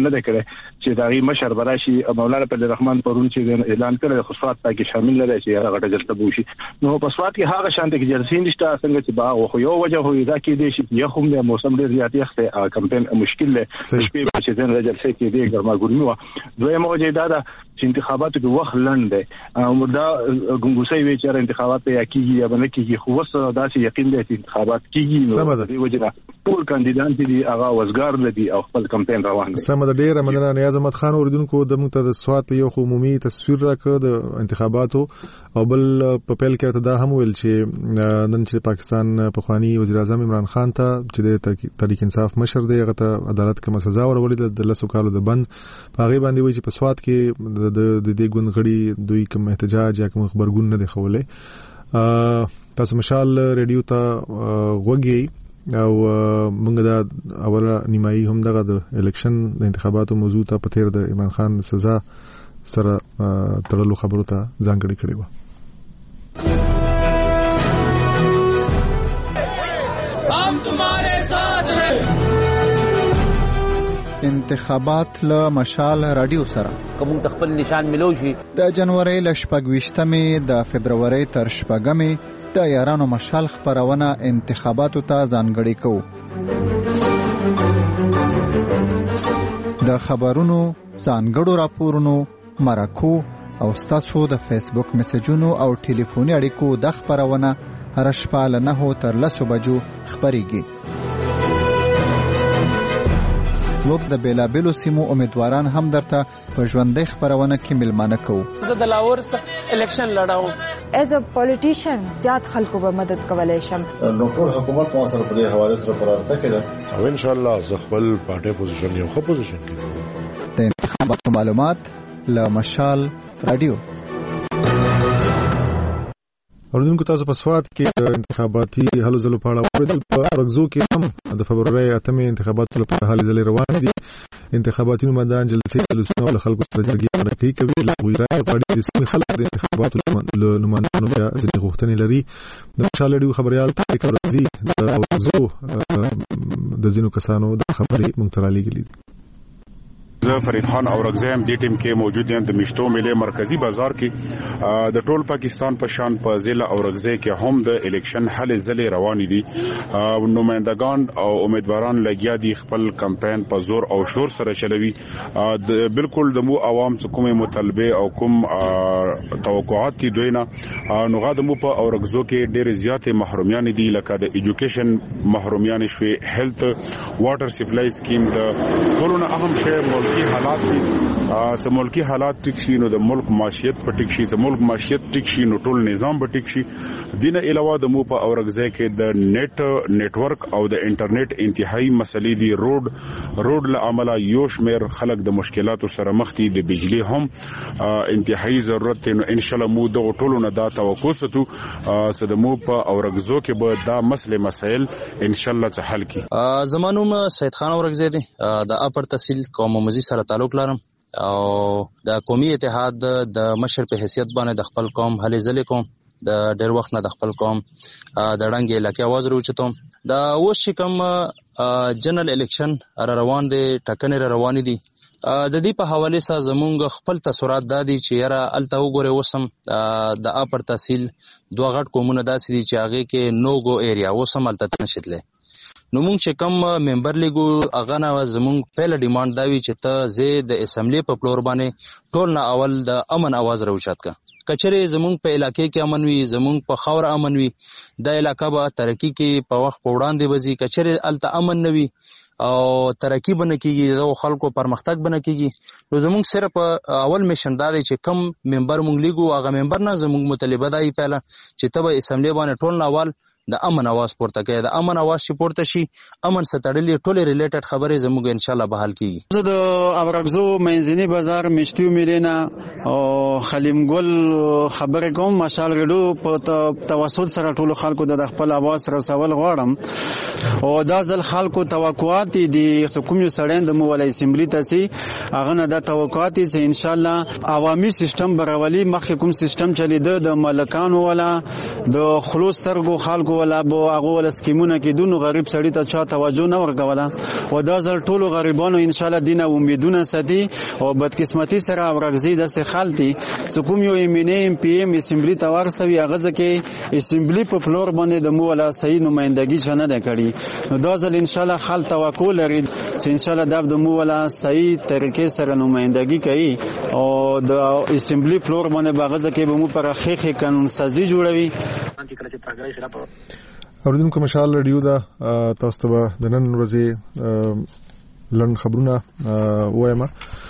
نه دی کړی چې دا غي مشر براشي مولانا فضل الرحمن پرون چې اعلان کړی خو سواد پکې شامل نه دی چې هغه جلسه بوشي نو په سواد کې هغه شانته کې جلسې نشته څنګه چې با خو یو وجه هو دا کې دی چې یو هم د موسم ډیر زیات یخته کمپاین مشکل دی شپې چې د جلسې کې دی ګرما ګرمي و دویمه وجه دا ده چې انتخاباتو کې وخت لنډ دی او دا ګنګوسي وی چې انتخابات یا کیږي یا نه کیږي خو وس دا چې یقین دی چې انتخابات کیږي نو دی وجه ټول کاندیدان چې هغه وزګار دي او خپل کمپاین روان دي سم د ډیره مننه نیاز احمد خان اوردونکو د موږ ته د سواد یو عمومي تصویر راکړ د انتخاباتو او بل په پیل کې دا هم ویل چې نن چې پاکستان په خواني وزیر اعظم عمران خان ته چې د تحریک انصاف مشر دی هغه ته عدالت کوم سزا ورولې د لسو کالو د بند په هغه باندې وایي چې په سواد کې د د دې ګوندغړي دوی کوم احتجاج یا کوم خبرګون نه دی خولې تاسو مشال ریډیو ته وګورئ او موږ دا اوله نیمایي هم دغه د الیکشن د انتخاباتو موضوع ته په تیر د عمران خان سزا سره تړلو خبرو ته ځانګړي کړی و. हम तुम्हारे साथ हैं. انتخابات له مشال رادیو سره کوم خپل نشان ملو شي د جنوري ل شپږ د فبرवरी تر شپږمې د یارانو مشال خبرونه انتخاباتو ته ځانګړي کوو. د خبرونو ځانګړو راپورونو مرکو او ستاسو د فیسبوک میسجونو او ټلیفوني اړیکو د خبرونه هر شپه له نهو تر لسو بجو خبريږي. موږ د بیلابیلو سیمو امیدواران هم درته په ژوندۍ خبرونه کې ملمانه کوو. زه د لاهور څخه الیکشن لړاوم. as a politician زیات خلکو به مدد کولای شم. نو ټول حکومت مو سره په دې حواله سره پرارته کړه او ان شاء الله زه خپل پارټي پوزیشن یو خو پوزیشن کې د انتخاباتو معلومات له مشال رادیو. اوردونکو تاسو په سواد کې د انتخاباتي هلو ځلو په اړه اوریدل. په رغزو کې هم د فبرवरी اتمې انتخاباتو لپاره هلې ځلې روان دي. انتخاباتي نمائندان جلسې جلسونه له خلکو سره جرګې مرکې کوي. له ویرای پارټي د سیمې خلک د انتخاباتو نمائندانو بیا ځینې غوښتنې لري. د مشال ډیو خبريال طارق رضی د رغزو د ځینو کسانو د خبرې منترالي غلي. زه فرید خان اورغزیم دې ټیم کې موجود یم د مشتو ملي مرکزی بازار کې د ټول پاکستان په شان په ضلع اورغزی کې هم د الیکشن حل ځلې روان دي. نمائندگان او امیدواران لګیا دي خپل کمپاین په زور او شور سره چلوي. بالکل د مو عوام کومه مطالبه او کوم توقعات دي دوی نه نو غاده مو په اورغزو کې ډېر زیاتې محرومیان دي لکه د ایجوکیشن محرومیان شوي هیلث واټر سپلای سکیم د ټولونه اهم شی ملکی حالات دي. چې ملکی حالات ټیک شي نو د ملک معیشت په ټیک شي چې ملک معیشت ټیک شي نو ټول نظام به ټیک شي. دینه علاوه د مو په اورغزی کې د نیټ نیټورک او د انټرنیټ انتهایی مسلې دي. روډ روډ له عمله یو شمیر خلک د مشکلاتو سره مخ دي. د بجلی هم انتهایی ضرورت دی. نو ان شاء الله مو د ټولو نه دا توقع ستو چې د مو په اورغزو کې به دا مسلې مسائل ان شاء الله حل کی. زمانوم سید خان اورغزی دی د اپر تحصیل قوم مزي سره تعلق لرم او د قومي اتحاد د مشر په حیثیت باندې د خپل قوم هلې ځلې کوم. د ډېر وخت نه د خپل قوم د ړنګ علاقې आवाज وروچتم. دا اوس چې کوم جنرال الیکشن را روان دي ټکنې را روان دي د دې په حواله سره زمونږ خپل تاثیرات دادي چې یاره الته وګوره وسم د اپر تحصیل دوه غټ قومونه داسې دي چې هغه کې نوګو ایریا وسم الته نشتله. نو مونږ چې کوم ممبر لیګو هغه نه زمونږ پهله ډیماند دا وی چې ته زه د اسمبلی په فلور باندې ټول نه اول د امن आवाज راوچات کا. کچره زمونږ په علاقې کې امن وي زمونږ په خاور امن وي د علاقې به ترقی کې په وخت په وړاندې وځي. کچره الته امن نوي او ترقی بنه کیږي د خلکو پرمختګ بنه کیږي. نو زمونږ صرف اول میشن دا دی چې کم ممبر مونږ لیګو هغه ممبر نه زمونږ مطالبه دی پهله چې ته به اسمبلی باندې ټول نه اول د امن आवाज پورته کوي. د امن आवाज چې پورته شي امن ستړلې ټولې ریلیټډ خبرې زموږ ان شاء الله به حل کیږي. زه د اورغزو منځنی بازار مشتیو میلینا او خلیم ګل خبرې کوم. مشال غډو په توسط سره ټول خلکو د خپل आवाज رسول غواړم او دا ځل خلکو توقعات دي کوم یو سړین د مولای اسمبلی ته سي هغه نه د توقعات چې ان شاء الله عوامي سیستم برولي مخکې کوم سیستم چلیده د ملکانو ولا د خلوص ترګو خلکو خلکو ولا بو هغه ول سکیمونه کې دونو غریب سړی ته چا توجه نه ورکوله و دا ځل ټولو غریبانو ان شاء الله دینه امیدونه ساتي او بدقسمتي سره ورغزي د سخالتي سکوم یو ایمنه ام پی ام اسمبلی ته ورسوي هغه ځکه اسمبلی په فلور باندې د مو ولا صحیح نمائندګي چنه ده کړی نو دا ځل ان شاء الله خل توکل لري چې ان شاء الله د مو ولا صحیح طریقې سره نمائندګي کوي او د اسمبلی فلور باندې باغ ځکه به مو پر خېخه قانون سازي جوړوي اوریدونکو مشال رادیو دا تاسو ته د نن ورځې لن خبرونه وایم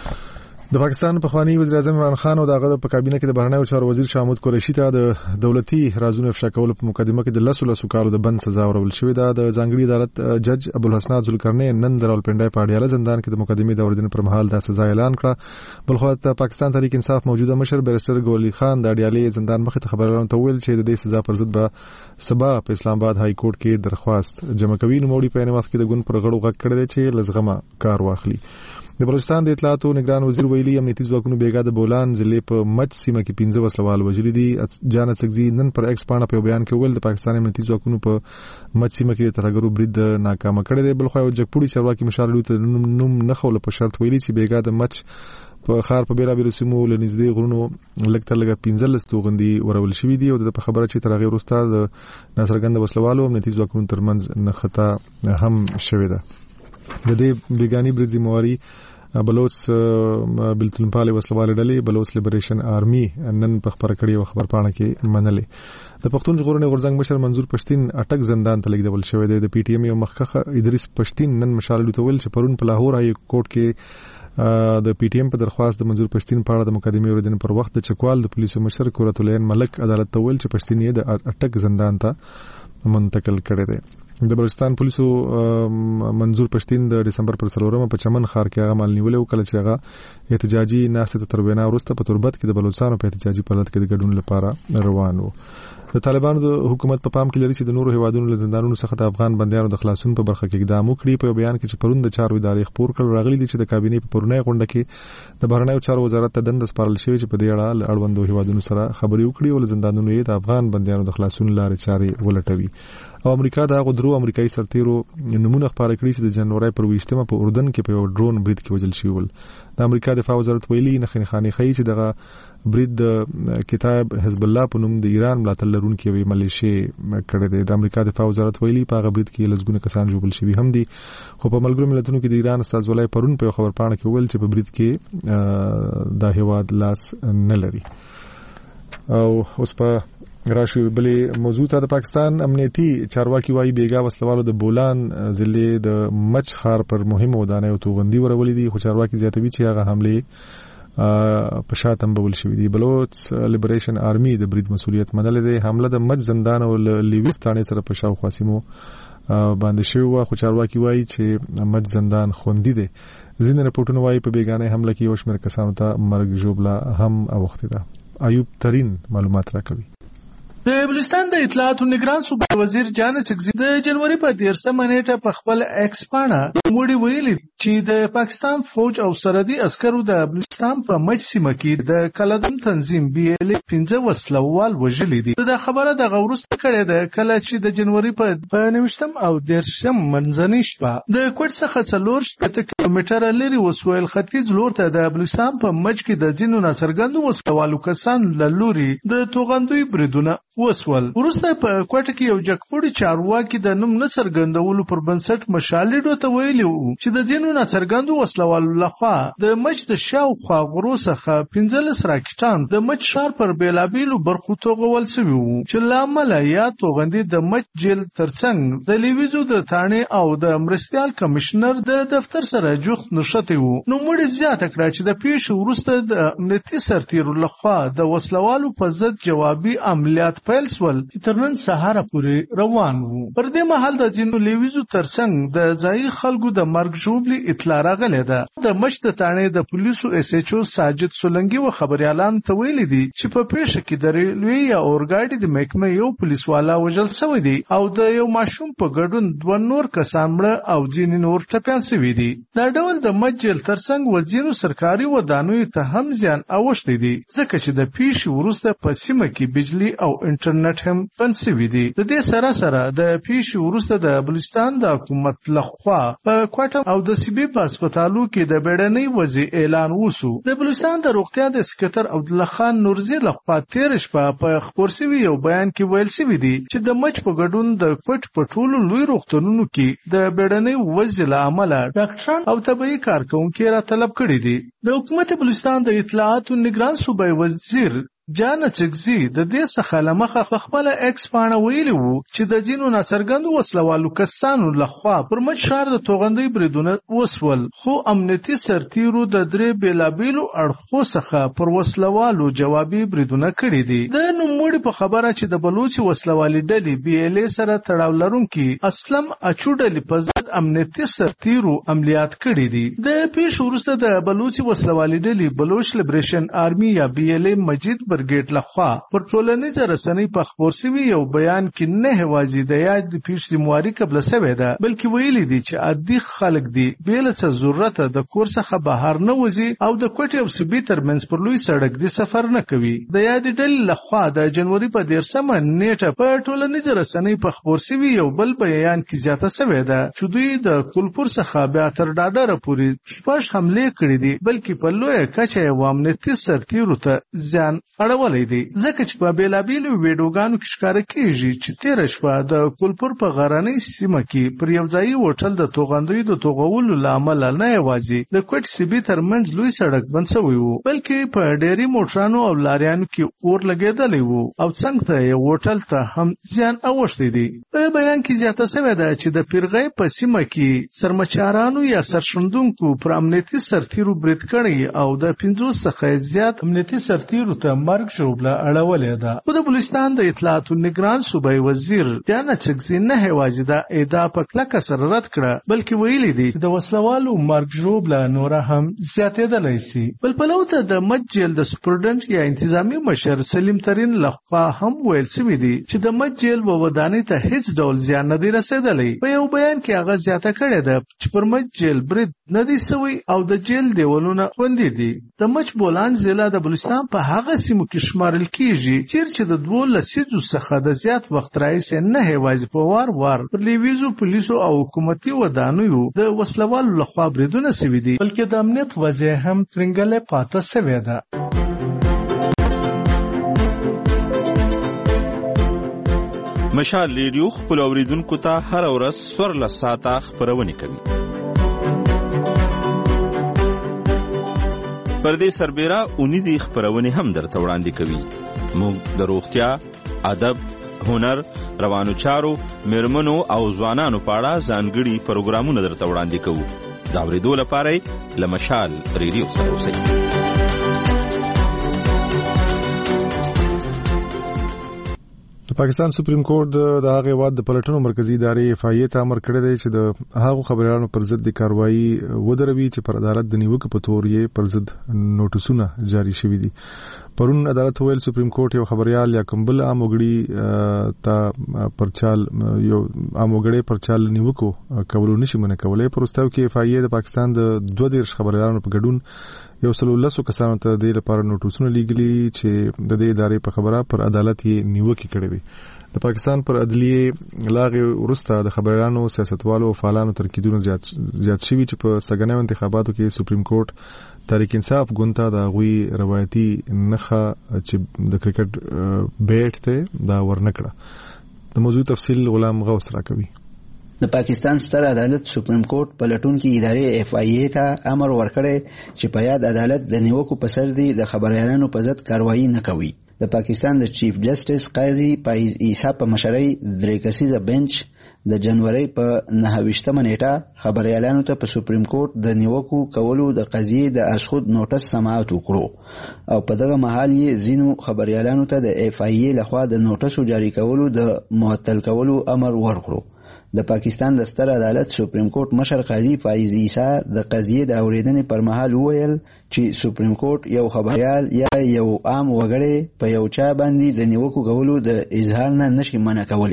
د پاکستان پخوانی وزیر اعظم عمران خان او دغه په کابینه کې د بهرنیو چارو وزیر شاه محمود قریشي ته د دولتي رازونو افشا کول په مقدمه کې د لسو لسو کالو د بند سزا ورول شوې ده د ځانګړي عدالت جج ابوالحسن ذوالقرنین نن د راولپنډای په اډیاله زندان کې د مقدمې د اوریدنې پر مهال د سزا اعلان کړه بل خو د پاکستان تحریک انصاف موجوده مشر بیرستر ګولی خان د اډیالې زندان مخې ته خبرونه تویل چې د دې سزا پر ضد به سبا په اسلام آباد های کورټ کې درخواست جمع کوي نو موړي په وخت کې د ګوند پر غړو غږ کړی چې لزغمه کار واخلي د بلوچستان د اطلاعات او نگران وزیر ویلي امنیتي ځواکونو بیګا د بولان ضلع په مچ سیمه کې پنځه وسلوال وژلي دي جان سګزي نن پر ایکس پاڼه په بیان کې ویل د پاکستان امنیتي ځواکونو په مچ سیمه کې د ترګرو برید ناکام کړی دی بل خو یو جګپوړي چارواکي مشارلو ته نوم نه خوله په شرط ویلي چې بیګا د مچ په خار په بیره بیره سیمو لنځدې غرونو لکټر لګه پنځل ستوغندي ورول شوې دي او د خبره چې ترغه ورسته د نصرګند وسلوالو امنیتي ځواکونو ترمنځ نه خطا هم شوې ده د دې بیګانی برید ذمہواری بلوچ بلتونپالي وسلواله ډلې بلوچ لیبریشن آرمي نن په خبر کړي خبر پاڼه کې منلې د پښتون ژغورنې غورځنګ مشر منظور پښتين اٹک زندان ته لګیدل شوی دی د پی ټی ایم یو مخکخه ادریس پښتين نن مشالو ته ویل چې پرون په لاهور هاي کورټ کې د پی ټی ایم په درخواست د منظور پښتين په اړه د مقدمې اوریدنې پر وخت د چکوال د پولیسو مشر کورتولین ملک عدالت ته ویل چې پښتين یې د اٹک زندان ته منتقل کړی دی د بلوچستان پولیسو منظور پښتين د دسمبر پر څلورمه په چمن خار کې هغه مال نیولې او کله چې هغه احتجاجي ناسته تر وینا وروسته په تربت کې د بلوچستان په احتجاجي پلت کې د ګډون لپاره روان وو د طالبانو د حکومت په پام کې لري چې د نورو هیوادونو له زندانونو څخه د افغان بندیانو د خلاصون په برخه کې اقدام وکړي په بیان کې چې پرون د چارو ادارې خبر کړ راغلي دي چې د کابینې په پرونی غونډه کې د بهرنیو چارو وزارت ته دند سپارل شوی چې په دې اړه اړوندو هیوادونو سره خبرې وکړي او له زندانونو یې د افغان بندیانو د خلاصون لارې چارې ولټوي او امریکا د هغو درو امریکایي سرتیرو نمونه خبره کړې چې د جنوري پر ویشتمه په اردن کې په یو ډرون برید کې وژل شوی ول د امریکا دفاع وزارت ویلي نه خنخاني خي چې دغه برید د کتاب حزب الله په نوم د ایران ملاتړ لرونکي وی ملیشیا کړی دی د امریکا دفاع وزارت ویلي په هغه برید کې لږونه کسان جوړل شوي هم دي خو په ملګرو ملتونو کې د ایران استازولای پرون په خبر پاڼه کې ویل چې په برید کې د هیواد لاس نه لري او اوس په راشي بلې موضوع ته د پاکستان امنیتي چارواکي وايي بیګا وسلوالو د بولان ضلع د مچ خار پر مهمه ودانۍ او توغندي ورولې دي خو چارواکي زیاتوي چې هغه حمله په شاتم بول شوې دي بلوچ لیبریشن آرمي د برید مسولیت منلې ده حمله د مچ زندان او لیوستانې سره په شاو خاصمو باندې شوی خو چارواکي وايي چې مچ زندان خوندي دي ځینې رپورټونه وايي په بیګانه حمله کې یو شمېر کسانو ته مرګ ژوبله هم اوخته ده ایوب ترين معلومات راکوي د بلوچستان د اطلاعات او نگران صوبه وزیر جان چکزي د جنوري په دیرشمه نیټه په خپل ایکس پاڼه موړي ویلي چې د پاکستان فوج او سرحدي عسکرو د بلوچستان په مچ سیمه کې د کلدم تنظیم بي ال پنځه وسلوال وژلي دي د خبره د غورسته کړي د کله چې د جنوري په نوښتم او دیرشم منځنۍ شپه د کوټ څخه څلور شپږ کیلومتره لري وسویل ختیځ لور ته د بلوچستان په مچ کې د ځینو ناڅرګندو وسلوالو کسان لوري د توغندوی بریدونه وسول ورسته په کوټه کې یو جګپوړي چارواکي د نوم نه څرګندولو پر بنسټ مشالډو ته ویلي چې د ځینو ناڅرګندو وسلوالو لخوا د مچ د شاوخوا غرو څخه پنځلس راکټان د مچ شار پر بیلابیلو برخو توغول شوي وو چې لامل یا توغندي د مچ جیل ترڅنګ د لیویزو د تانې او د مرستيال کمشنر د دفتر سره جوخت نشته وو نو موږ زیاته کړه چې د پیښ ورسته د امنیتي سرتیرو لخوا د وسلوالو په ضد جوابي عملیات پیل سول ترنن سهار پورې روان وو پر دې مهال د جنو لیویزو ترڅنګ د ځای خلکو د مرګ ژوبلي اطلاع راغله ده د مشت تانې د پولیسو اس ایچ او ساجد سولنګي و خبريالان ته ویلي دي چې په پیښه کې د ریلوی یا اورګاډي د محکمه یو پولیس والا وژل شوی دی او د یو ماشوم په ګډون دوه نور کسان مړه او ځینې نور ټپيان شوي دي دا ډول د مجل ترڅنګ وزیرو سرکاري ودانوي ته هم ځان اوښتي دي ځکه چې د پیښې ورسته په سیمه کې بجلی او انټرنیټ هم بند شوي دي. د دې سره سره د پیښې وروسته د بلوچستان د حکومت لخوا په کوټه او د سی بي په هسپتالو کې د بیړنۍ وضع اعلان وشو. د بلوچستان د روغتیا د سکرټر عبدالله خان نورزي لخوا تیر شپه په خبر شوي یو بیان کې ویل شوي دي چې د مچ په ګډون د کوټ په ټولو لوی روغتونونو کې د بیړنۍ وضع له امله ډاکټران او طبي کارکونکي را طلب کړي دي. د حکومت بلوچستان د اطلاعاتو نگران صوبای وزیر جان چکزي د دې څخه لمخه په خپل ایکس باندې ویلي وو چې د جنو ناڅرګندو وسلوالو کسانو لخوا پر مچ شهر د توغندۍ بریدونه وسول، خو امنیتي سرتیرو د درې بیلابیلو اړخو څخه پر وسلوالو جوابي بریدونه کړي دي. د نوموړي په خبره چې د بلوچ وسلوالي ډلې بي ال ا سره تړاو لرونکي اسلم اچو ډلې په ضد امنیتي سرتیرو عملیات کړي دي. د پیښې وروسته د بلوچ وسلوالي ډلې بلوچ لیبریشن آرمي یا بي ال ا مجید برګیټ لخوا پر ټولنیزه رسنۍ په خبر شوي یو بیان کې نه یوازې د یاد د پیښې ذمہواري قبل شوې ده، بلکې ویلي دي چې عادي خلک دي بې له څه ضرورت د کور څخه بهر نه وځي او د کوټې او سبي ترمنځ پر لوی سړک د سفر نه کوي. د یاد ډلې لخوا د جنوري په دیرشمه نیټه په ټولنیزه رسنۍ په خبر شوي یو بل بیان کې زیاته شوې ده چې دوی د کولپور څخه بیا تر ډاډره پورې شپږ حملې کړې دي، بلکې په لویه کچه یې امنیتي سرتیرو ته زیان اړولې دي. ځکه چې په بیلابیلو ویډیوګانو کې ښکاره کیږي چې تیره شپه د کولپور په غرنۍ سیمه کې پر یو ځایي هوټل د توغندیو د توغولو له امله نه یوازې د کوټ سبي ترمنځ لوی سړک بند شوی و، بلکې په ډېری موټرانو او لاریانو کې اور لګېدلی و او څنګ ته یې هوټل ته هم زیان اوښتی دی. په بیان کې زیاته شوې ده چې د پیرغۍ په سیمه کې سرمچارانو یا سرښندونکو پر امنیتي سرتیرو برید کړی او د پنځوس څخه زیات امنیتي سرتیرو ته مرګ ژوبله اړولې ده. خو د بلوچستان د اطلاعاتو نگران صوبای وزیر جان چکزي نه یوازې دا ادعا په کلکه سره رد کړه، بلکې ویلي دي چې د وسلوالو مرګ ژوبله نوره هم زیاتېدلی سي. بل پلو ته د مچ جیل د سپرډنټ یا انتظامی مشر سلیم ترین لخوا هم ویل شوي دي چې د مچ جیل و ودانۍ ته هیڅ ډول زیان نه دی رسېدلی. په یو بیان کې هغه زیاته کړې ده چې پر مچ جیل برید نه دی سوی او د جیل دیوالونه خوندي دي. د مچ بولان ضلع د بلوچستان په هغه سیمو کې شمارل کیږي چیرې د دوه لسیزو څخه د زیات وخت راهیسې نه یوازې په وار وار پر لیویزو پولیسو او حکومتي ودانیو د وسلوالو لخوا بریدونه شوي دي، بلکې د امنیت وضع هم ترنګلې پاته شوې ده. مشال ریډیو خپل اوریدونکو ته هر ورځ څوارلس ساعته خبرونه کوي. پر دې سربېره اونیزي خبرونه هم درته وړاندې کوي. موږ د روغتیا، ادب، هنر، روانو چارو، میرمنو او ځوانانو په اړه ځانګړي پروګرامونه درته وړاندې کوو. دا اورېدو لپاره له مشال ریډیو سره اوسئ. د پاکستان سپریم کورټ د هغه واد د پلټنو مرکزی ادارې اف آی ای ته امر کړی دی چې د هغو خبريالانو پر ضد د کاروایی ودروي چې پر عدالت د نیوکه په تور یې پر ضد نوټیسونه جاری شوي دي. پرون عدالت ویل سپریم کورټ یو خبريال یا کومبل اموګړي ته پرچال یو اموګړي پرچال نیوکو کولو نشي منه کولای. پرستاو کې اف آی ای د پاکستان د دوه دیرش خبريالانو په ګډون یو سلو لسو کسانو ته د لپاره نوټیسونه لیږلي چې د دې ادارې په خبره پر عدالت یې نیوکه کړې وي. د پاکستان پر عدلیه لاغه ورسته د خبريالانو سیاستوالو او فعالانو ترکیدونه زیات زیات شوي چې په سګنیو انتخاباتو کې سپریم کورټ تحریک انصاف ګونتا د غوي روایتي نخه چې د کرکټ بیټ ته دا ورنکړه. د موضوع تفصیل غلام غوث راکوي. د پاکستان ستر عدالت سپریم کورټ پلټونکو ادارې اف آی ای ته امر ورکړی چې په یاد عدالت د نیوکو په سر دی د خبريالانو په ضد کاروایی نه کوي. د پاکستان د چیف جسټس قاضي فایز عیسی په مشرۍ درې کسیزه بنچ د جنوري په نهه ویشتمه نیټه خبريالانو ته په سپریم کورټ د نیوکو کولو د قضیې د اشخود نوټس سماعت وکړو او په دغه مهال یې ځینو خبريالانو ته د اف آی ای لخوا د نوټسو جاری کولو د معطل کولو امر ورکړو. د پاکستان د ستر عدالت سپریم کورټ مشر قاضي فایز عیسی د قضیې د اوریدنې پر مهال وویل چې سپریم کورټ یو خبريال یا یو عام وګړی په یو چا باندې د نیوکو کولو د اظهار نه نشي منع کولی.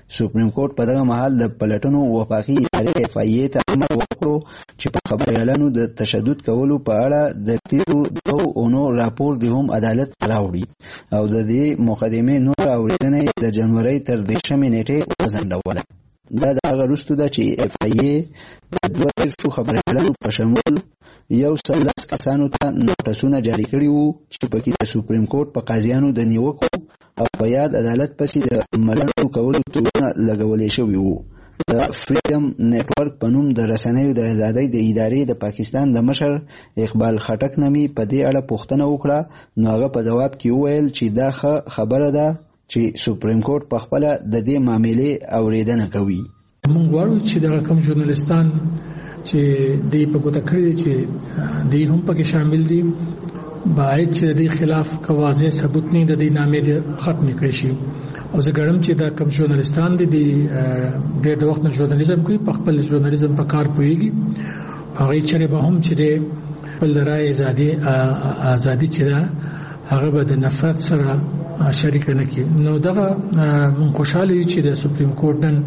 سپریم کورټ په دغه مهال د پلټنو وفاقي ادارې اف آی ای ته امر وکړو چې په خبريالانو د تشدد کولو په اړه د تیرو دوه اونو راپور د هم عدالت راوړي او د دې مقدمې نور اوریدنې د جنوري تر دیرشمې نیټې وځنډوله. دا د هغه وروسته ده چې اف آی ای د دوه دیرشو خبريالانو په شمول یو سل لس کسانو ته نوټسونه جاري کړي وو چې پکې د سپریم کورټ په قاضیانو د نیوکو او په یاد عدالت پسې د ملنډو کولو تورونه لګولې شوي وو. د فریډم نتورک په نوم د رسنیو د ازادۍ د ادارې د پاکستان د مشر اقبال خټک نامي په دې اړه پوښتنه وکړه، نو هغه په جواب کې وویل چې دا خبره ده چې سپریم کورټ په خپل د دې معاملې اوریدنه کوي. موږ غواړو چې د کوم ژورنالستان چې د په ګوته کړی چې د هم پکې شامل دي باید چې د خلاف کوازه ثبوت نه د دې نامې ختم کړي شي. او زه ګرم چې دا کوم ژورنالستان دي د ډېر وخت نه ژورنالیزم کوي، په خپل ژورنالیزم په کار پويږي، هغه چې به هم چې د خپل رائے ازادي ازادي چې دا هغه به د نفرت سره شریک نه کی. نو دا خوشاله یو چې د سپریم کورټ نن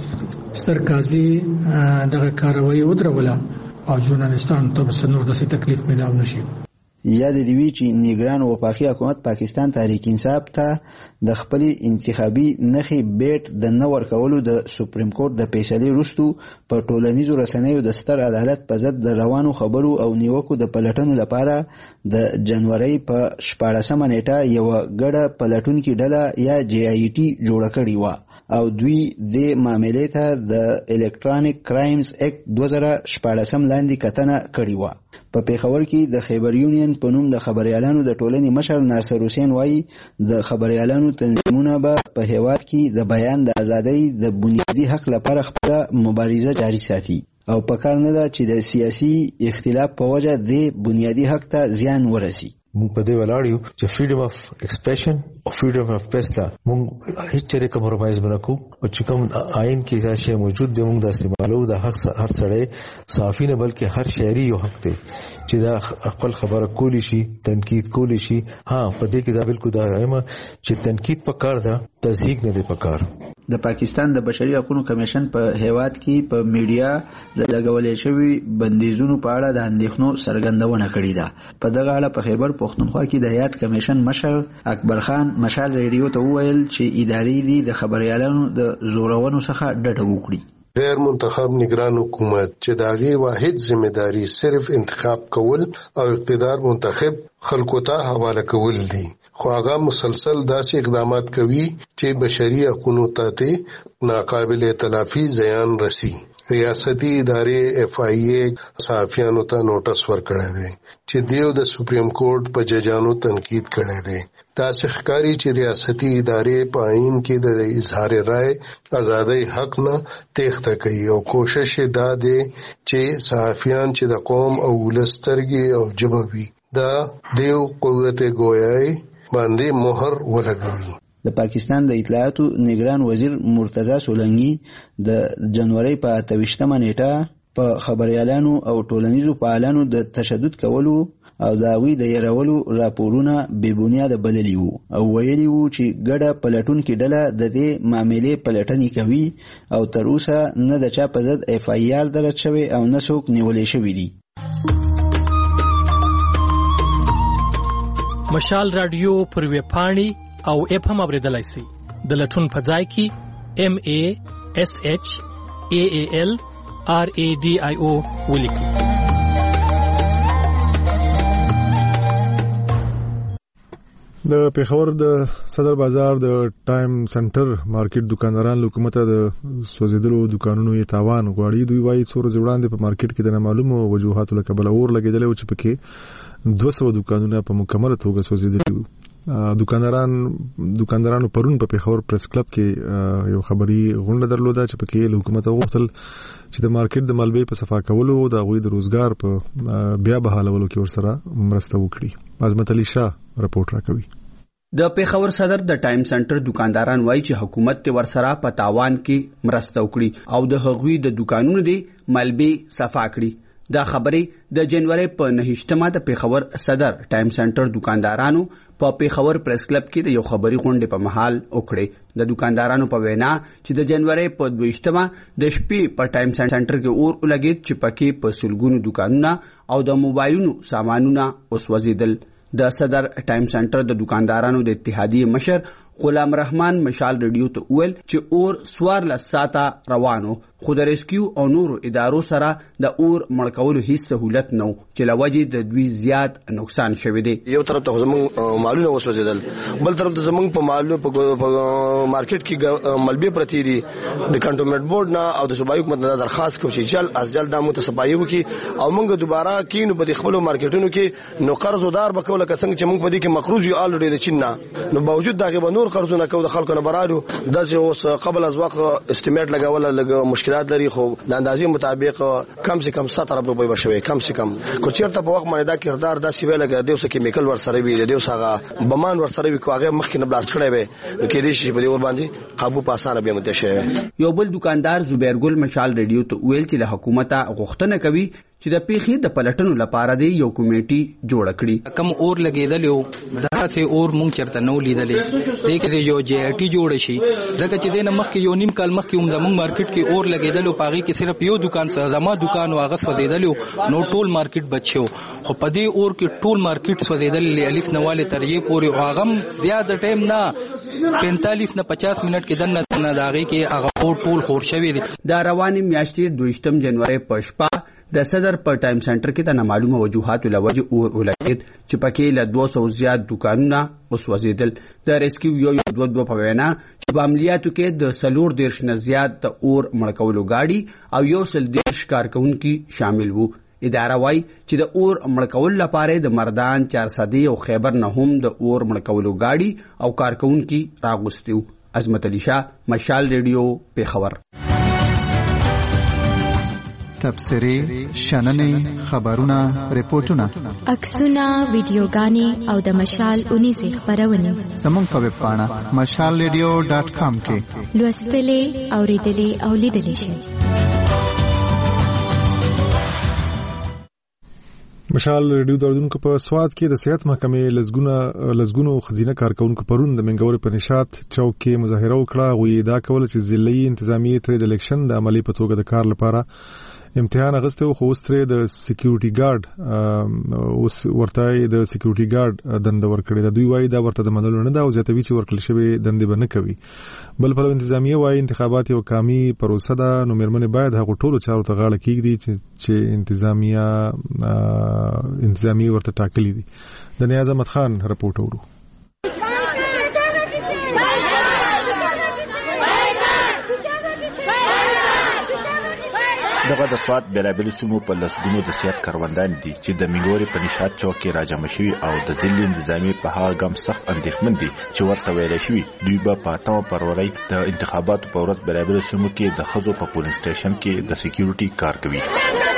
ستر قاضي دغه کاروایی ودروله او ژورنالستانو ته به نور د تکلیف ملاو نشي. یاد دی وی چې نیګران وفاقي حکومت پاکستان تحریک انصاف ته د خپل انتخابي نخي بیت د نور کولو د سپریم کورټ د فیصلې وروسته په ټولنیزو رسنیو د ستر عدالت په ضد د روانو خبرو او نیوکو د پلټنو لپاره د جنوري په شپاړسمه نیټه یو ګډه پلټونکو ډله یا جی آی ټي جوړ کړې و او دوی د معاملې ته د الکترونیک کرایمز اکټ دوه زره شپاړسم لاندې کتنه کړې و. په پیښور کې د خیبر یونین په نوم د خبريالانو د ټولنې مشر ناصر حسین وایي د خبريالانو تنظیمونه به په هیواد کې د بیان د ازادۍ د بنیادي حق لپاره خپله مبارزه جاري ساتي او په کار نه ده چې د سیاسي اختلاف په وجه د بنیادي حق ته زیان ورسي. مونږ په دې ولاړ یو چې فریډم اف ایکسپریشن او فریډم اف پریس ته مونږ هیڅ چره کمپرمایز بنکو او چې کوم آئین کې دا شی موجود دی مونږ د استعمالو د حق هر سړی صافي نه بلکې هر شهري یو حق دی چې دا خپل خبره کولی شي، تنقید کولی شي. ها په دې کې دا بالکل دا رایم چې تنقید پکار ده، تضحیک نه دی پکار. د پاکستان د بشري حقوقو کمیشن په هیواد کې په میډیا د لګولې شوی بندیزونو په اړه د اندېښنو څرګندونه کړې ده. په دغه اړه په خیبر پښتونخوا کې د هیات کمیشن مشر اکبر خان مشال ریډیو ته وویل چې ادارې دي د خبريالانو د زورونو څخه ډډه وکړي. غیر منتخب نگران حکومت چې داغي واحد ذمہداري صرف انتخاب کول او اقتدار منتخب خلکو ته حواله کول دي، خو هغه مسلسل داسې اقدامات کوي چې بشري حقوقو ته ناقابل تلافي زیان رسی. ریاستي ادارې اف آی ای صحافیانو ته نوټس ورکړی دی چې دیو د سپریم کورټ په ججانو تنقید کړی دی. تاسو ښکاری چې ریاستي ادارې په آئین کې د اظهار رائے ازادۍ حق نه تېښته کوي او کوشش دا دی چې صحافیان چې د قوم او ولسترګي او جبه وي دا دیو قوت گویای باندې مهر ولګوي. د پاکستان د اطلاعاتو نگران وزیر مرتضی سولنګي د جنوري په اتهویشتمه نیټه په خبريالانو او ټولنیزو فعالانو د تشدد کولو او د هغوی د یرولو راپورونه بې بنیاده بللي وو او ویلي وو چې ګډه پلټونکې ډله د دې معاملې پلټنې کوي او تر اوسه نه د چا په ضد اف آی آر درج شوی او نه څوک نیولې شوي دي. مشال رادیو پر ویبپاڼې او اپ هم اوریدلای شئ. د لټون په ځای کې ام ای اس ایچ ای ای ال آر ای ډي آی او ولیکئ. د پیښور د صدر بازار د ټایم سنټر مارکیټ دکانداران حکومت د سوځیدلو دکانونو یې تاوان غواړي. دوی وايي څو ورځې وړاندې په مارکیټ کې د نامعلومو وجوهاتو له کبله اور لګېدلی و چې پکې دوه سوه دکانونه په مکمله توګه سوځېدلي وو. دکانداران دکاندارانو پرون په پیښور پریس کلب کې یو خبري غونډه درلوده چې پکې له حکومت غوښتل چې د مارکیټ د مالبې په صفا کولو او د هغوی د روزګار په بیا بحالولو کې ورسره مرسته وکړي. عظمت علي شاه رپورټ راکوي. د پیښور صدر د ټایم سنټر دکانداران وایي چې حکومت ته ورسره په تاوان کې مرسته وکړي او د هغوی د دکانونو د مالبې صفا کړي. دا خبرې د جنوري په نهشتمه د پیښور صدر ټایم سنټر دکاندارانو په پیښور پریس کلب کې د یو خبري غونډې په محل وکړې د دکاندارانو په وینا چې د جنوري په دویشتمه د شپې په ټایم سنټر کې اور ولګید چې پکې په سلګونو دکانونه او د موبایلونو سامانونه وسوځیدل. د صدر ټایم سنټر د دکاندارانو د اتحادیې مشر غلام رحمان مشال ریډیو ته وویل چې اور سوارلس ساعته روانو خو د ریسکیو او نورو ادارو سره د اور مړ کولو هیڅ سهولت نه و چې لوجې د دوی زیات نقصان شوی دی. یو طرف ته زمونږ مالونه وسوځیدل، بل طرف ته زمونږ په مالونو په مارکیټ کې ملبې پرتی دي. د کنټونمنت بورډ نه او د صوبایي حکومت نه درخواست کوم چې جلد از جلد د متصفایي وکړي او موږ دوباره کینو په خپل مارکیټونو کې نو قرضدار بکول که څنګه چې موږ په دې کې مقروض یو الریډي د چین نه نو باوجود دغه به نور قرضونه کوو د خلکو نه برادو د اوس قبل از وخت استیمیټ لګول لګ مشکلات لري خو د اندازې مطابق کم سے کم ستر روپۍ بشوي کم سے کم کو چیرته په وخت باندې دا کردار د سی ویل لګ دیو سکه کیمیکل ور سره وی دیو ساغه بمان ور سره وی کوغه مخکې نه بلاست کړي وي کې دې شي په دې ور باندې قابو پاسانه به متشه. یو بل دکاندار زبیر ګل مشال ریډیو ته ویل چې له حکومت غوښتنه کوي چې د پیښې د پلټنو لپاره دی یو کمیټي جوړ کړي. کم اور لګیدل یو دا ته اور مونږ چرته نو لیدلې دې کې یو جی ټی جوړ شي ځکه چې د نمخ کې یو نیم کال مخ کې هم زمونږ مارکیټ کې اور لګیدل او پاغي کې صرف یو دکان سره زما دکان او هغه سوځیدل نو ټول مارکیټ بچو خو په دې اور کې ټول مارکیټ سوځیدل الف نواله ترې پورې هغه زیاده ټایم نه پینتالیس نه پچاس منټ کې دنه نه داغي کې هغه اور ټول خور شوی دی. دا رواني میاشتې دویشتم جنوري په شپه د صدر په ټایم سنټر کې د نامعلومه وجوهاتو لوجه اور ولګید چې پکې له دوه سوه زیات دکانونه وسوځیدل. د ریسکیو یو یو دوه دوه په وینا چې په عملیاتو کې د سلور دیرش نه زیات د اور مړ کولو ګاډي او یو سل دیرش کارکونکي شامل وو. اداره وايي چې د اور مړ کولو لپاره د مردان چارسدي او خیبر نه هم د اور مړ کولو ګاډي او کارکونکي راغوستیو. عظمت علي شاه، مشال ریډیو، پیښور. تبصرې، شننې، خبرونه، ریپورتونه، عکسونه، ویډیوګانې او د مشال اونیزې خپرونې زموږ په ویب پاڼه مشال ریډیو ډاټ کام کې لوستلې، اوریدلې او لیدلې شئ. مشال ریډیو دردونکو په سواد کې د صحت محکمې لزګونه لزګونو خزینه کارکونکو پرون د منګوري په نشاط چوک کې مظاهره وکړه. غوی دا کول چې ضلعي انتظامی تر د الیکشن د عملی په توګه د کار لپاره امتحان اغسته خو اوس ترې د سکیورټي ګارد اوس ورته د سکیورټي ګارد دنده ورکړي. د دوی وایي دا ورته د منلو نه دا او زیاتوي چې ورکړل شوی دندې به نه کوي. بل په انتظامیه وایي انتخابات یو کامي پروسه ده نو مېرمنې باید هغه ټولو چارو ته غاړه کېږدي چې انتظامیه انتظامیه ورته ټاکلي دي. د نیاز احمد خان رپورټ اورو. دغه د سواد بلابل سمو په لسګونو د سیاست کاروندان دي چې د منګوري په نشاط چوک کې راجمع شوي او د ځلې انتظامی په هغه ګام سخت اندېښمن دي چې ورته ویل شوي دوی به په اتمه فروری د انتخاباتو په ورځ بلابل سمو کې د ښځو په پولینګ سټیشن کې د سکیورټي کار کوي.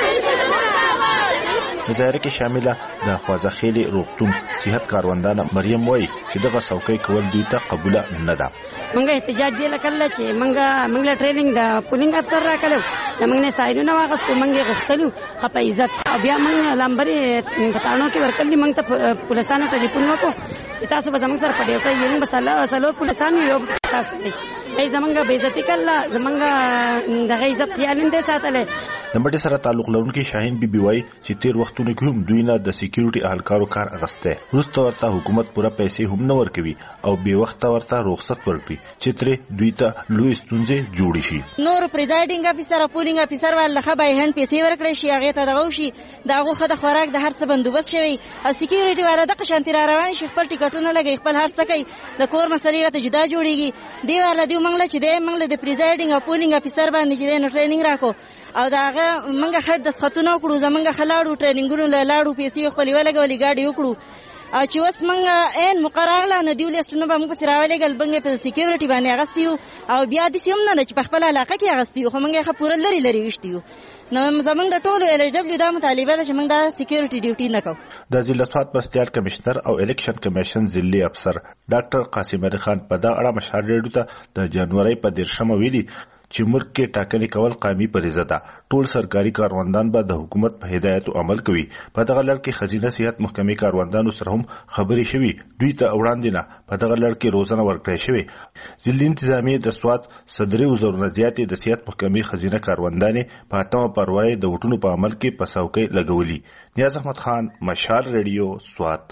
مظاهره کې شامله د خوازخیلي روغتون صحت کاروندان مریم وایي چې دغه څوکۍ کول دوی ته قبول نه ده. منګه احتجاج دی لکه چې منګه منګه ټریننګ د پولینګ افسر راکلو د منګه سایډونه واغستو منګه غختلو خپه عزت او بیا منګه لمبرې پټانو کې ورکړي منګ ته پولیسانو ټلیفون وکړو تاسو به زموږ سره پډیو کوي یوه بساله سلو پولیسانو یو تاسو دی ای زمونږه بیزتی کله زمونږه د عزت خیالنده ساتله. د مټي سره تعلق لرونکي شاهین بي بي وايي چې تیر وختونو کې هم دوی نه د سکیورټي اهلکارو کار اغسته وروسته ورته حکومت پوره پیسې هم نه ورکوي او بي وخت ورته رخصت ورکړي چې تر دوی ته لوی ستونزې جوړ شي. نور پریزایډینګ افیسر او پولینګ افیسر ولخه به هند پیسې ورکړي شي هغه ته دغه شي دغه خو د خوراک د هر څه بندوبست شوی او سکیورټي والا د قشنتی را روان شي خپل ټیکټونه لګي خپل هر څه کوي د کور مسلې ته جدا جوړيږي دی ورله دی منګل چې دی منګل د پریزایډینګ او پولینګ افیسر باندې چې د ټریننګ راکو او داغه منګه خړ د سختونو کړو زمونږه خلاړو ټریننګونو لاړو پیسې خپل ولګولې گاډي وکړو او چې اوس منګه ان مقرر لا نه دیو لیستونه به موږ په راولې ګل بنګ په سکیورټي باندې اغستیو او بیا د سیم نه چې په خپل علاقه کې اغستیو خو منګه خپور لري لري وشتیو نو زمونږ د ټولو ال دبليو د مطالبه ده چې موږ د سکیورټي ډیوټي نه کوو. د ضلع سواد مرستيال کمشنر او الیکشن کمیشن ضلعي افسر ډاکټر قاسم علي خان په دا اړه مشال ریډیو ته د جنوري په دیرشمه ویلي چې ملک کې ټاکنې کول قومي فریضه ده. ټول سرکاري کاروندان به د حکومت په هدایتو عمل کوي. په دغه لړ کې خزینه صحت محکمې کاروندانو سره هم خبرې شوي. دوی ته وړاندې نه په دغه لړ کې روزنه ورکړې شوې. ضلعي انتظامیې د سوات صدري وزرونه زیاتې د صحت محکمې خزینه کاروندانې په اتمه فروری د وټونو په عمل کې په څوکۍ لګولي. نیاز احمد خان، مشال ریډیو، سوات.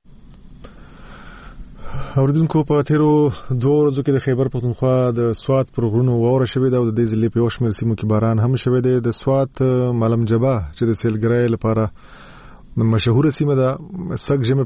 اوریدونکو په تیرو دوه ورځو کې د خیبر پختونخوا د سوات پر غرونو واوره شوې ده او د دې ضلع په یو شمېر سیمو کې باران هم شوی دی. د سوات ملم جبه چې د سیلګرۍ لپاره مشهوره سیمه ده، سږ ژمې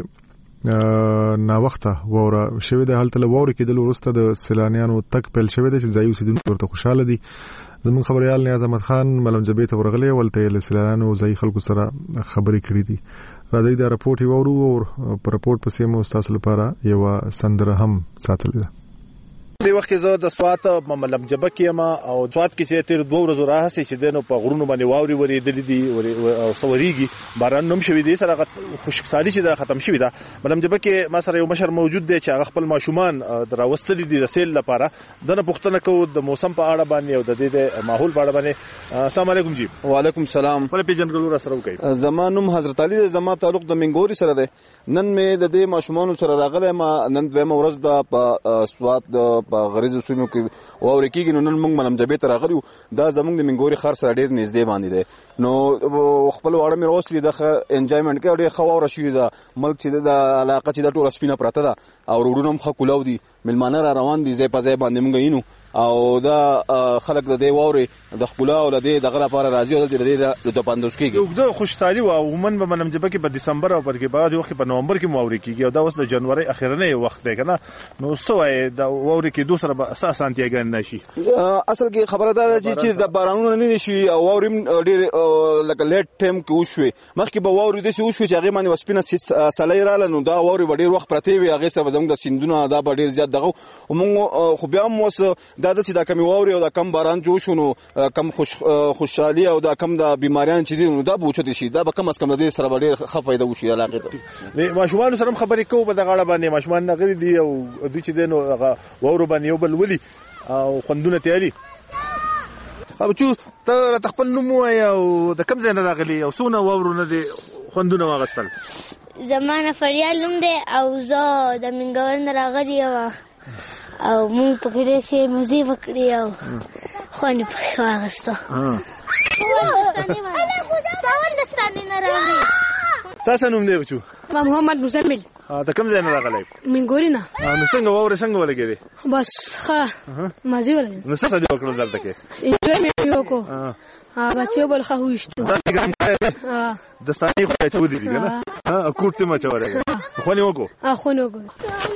پکې ناوخته واوره شوې ده. هلته له واورې کېدلو وروسته د سیلانیانو تګ پیل شوی دی چې ځایي اوسېدونکي ورته خوشحاله دي. زموږ خبریال نیاز احمد خان ملم جبې ته ورغلی، ولته یې له سیلانیانو ځایي خلکو سره خبرې کړې دي. راځئ دا رپورټ یې واورو او په رپورټ پسې مو ستاسو لپاره یوه سندره هم ساتلې ده. دې وخت کې زه د سوات ملم جبه کې یم او سوات کې چې تیر دوه ورځو راهسې چې دی نو په غرونو باندې واورې ورېدلې دي او څه باران هم شوي دي، سره خشکسالي چې ده ختم شوې ده. ملم جبه کې ما سره یو مشر موجود دی چې هغه خپل ماشومان راوستلي دي د سیل لپاره. دنه پوښتنه کوو د موسم په اړه باندې او د دې د ماحول په اړه باندې. السلام علیکم جی. وعلیکم السلام. خپل پیژندګلو را سره وکړئ. زما نوم حضرت علي دی، زما تعلق د منګوري سره دی. نن مې د دې ماشومانو سره راغلی ما نن دویمه ورځ ده په سوات په غریزو سیمو کې واورې کېږي. نو نن موږ ملم جبې ته راغلي یو. دا زموږ د منګوري ښار سره ډېر نږدې باندې دی. نو خپل واړه مې راوستلي ده، ښه انجوایمنټ کوي، ډېر ښه واوره شوې ده. ملک چې د علاقه چې دا ټوله سپینه پرته ده او روډونه هم ښه کولاو دي، مېلمانه را روان دي ځای په ځای باندې موږ یینو او دا خلک د دې واورې د ښکلا او د دې دغه لپاره راځي او د دې لطفاندوز کېږي. اوږده خوشحالي وه. عموما به ملم جبه کې په دسمبر او بلکې بعضې وخت په نومبر کې واورې کېږي او دا اوس د جنورۍ اخرنی وخت دی که نه. نو څه وایې د واورې کېدو سره به څه اسانتیاګانې نه شي؟ اصل کې خبره دا ده چې د بارانونه نه شي او واورې هم ډېر لکه لیټ ټایم کې وشوې. مخکې به واورې داسې وشوې چې هغې باندې به سپینه سلۍ راغله، نو دا واورې به ډېر وخت پرتې وي، هغې سره به زموږ د سیندونه دا به ډېر زیات دغه ومونږ. خو بیا هم اوس دا ده چې دا کمې واورې او دا کم باران جوړ شو نو کم خوشحالي او دا کم د بیماریان چې دي نو دا به اوچتې شي. دا به کم از کم د دې سره به ډېر ښه فایده وشي علاقې ته. ماشومانو سره هم خبرې کوو په دغه اړه باندې. ماشومان نغلي دي او دوی چې دی نو هغه واورو باندې یو بل ولي او خوندونه تیاري. بچو ته راته خپل نوم ووایه او د کوم ځای نه راغلي او څونه واورو نه دې خوندونه واخیستل؟ زما نفریال نوم دی او زه د منګور نه راغلی یم او مونږ پکې ډېرې مزې وکړې او خوند یې پکې واخیسته. ستا څه نوم دی بچو؟ محمد مزمل. ته کوم ځای نه راغلی؟ منګوري نه. نو څنګه واورې څنګه ولګېدې؟ بس ښه مزې ولګېدې. نو څه څه دې وکړل دلته کې؟ انجوایمنټ مې وکړو. بس یو بل ښه وویشتو. دستانې خو یې اچولې دي که نه؟ کوټ ته مې اچولی دی. خوند یې وکړو؟ خوند یې وکړو.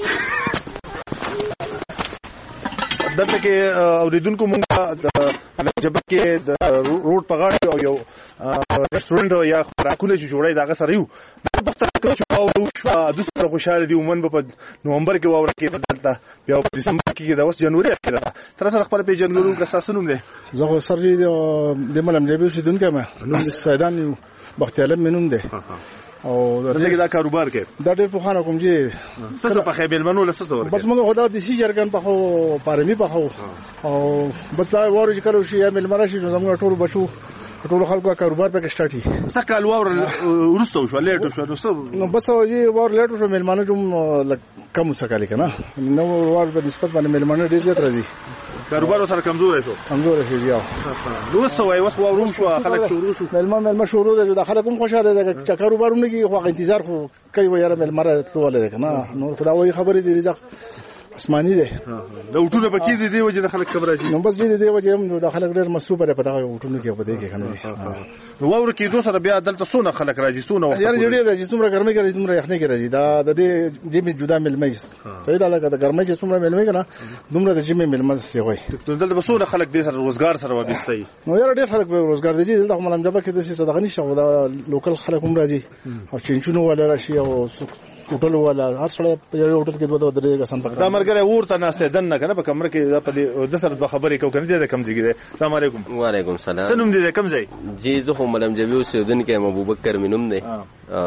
دلته کې اوریدونکو مونږ د ملم جبه کې د روډ په غاړه او یو رسټورنټ یا خوراکونه چې جوړوي د هغه سره یو. دا پوښتنه کوو چې واوره وشوه، دوی سره خوشحاله دي. عموما به په نومبر کې واوره کېده دلته، بیا په ډسمبر کې کېده، اوس جنوري اخره ده. تر سره خپل پیژندګلو که ستاسو نوم دی؟ زه خو سر د ملم جبې اوسېدونکی یم. نوم د سیدان بختیالم مې نوم دی او دلته دا کاروبار کې دا ډېر پخوانه کوم چې څه څه پخې مېلمنو له څه څه ورکوې؟ بس موږ خو دا دیسي جرګن پخو، پارمي پخو او بس دا واورې چې کله وشي یا مېلمه راشي نو زموږ ټولو بچو ټولو خلکو کاروبار پکې سټارټ وي. څه کال واوره وروسته وشوه، لیټ وشوه نو څه؟ نو بس واوره لیټ وشوه، مېلمانه هم کم څه کالي که نه، نو واور په نسبت باندې مېلمانه ډېر زیات راځي. کاروبار سره کمزوری شو؟ کمزوری شو بیا. نو اوس څه وایي؟ اوس واوره وشوه، خلک شروع شو، مېلمه مېلمه شروع دی، دا خلک هم خوشحاله دي چې کاروبار هم نه کېږي خو هغه انتظار خو کوي و یاره مېلمه راتلولی دی که نه. نو خو دا وایي خبرې دي رزق اسماني دی. د وټونه پکې دي دې وجې نه خلک کم راځي؟ نو بس دې دې وجې هم دا خلک ډېر مصروفه دی په دغه وټونو کې او په دې کې که نه. نو واوره کېدو سره بیا دلته څونه خلک راځي؟ څونه وخت یاره ډېر راځي، څومره ګرمۍ کې راځي څومره یخنۍ کې راځي. دا د دې ژمي جدا مېلمه وي. صحیح ده، لکه د ګرمۍ چې څومره مېلمه وي که نه دومره د ژمي مېلمه داسې وایي. نو دلته به څونه خلک دې سره روزګار سره وابسته وي؟ نو یاره ډېر خلک به روزګار دی. دلته خو ملم جبه کې داسې څه دغه نشته، خو دا لوکل خلک هم راځي او چینچونو والا راشي او هوټل والا هر سړی په یو هوټل کې دوه دوه درې کسان پکې. دا ملګری ورته ناستی دننه که نه په کمره کې دا په دې د سره دوه خبرې کوو که نه. دی د کوم ځای کې دی؟ السلام علیکم. وعلیکم السلام. څه نوم دی د کوم ځای؟ جی زه خو ملم جبې اوسېدونکی یم، ابوبکر مې نوم دی.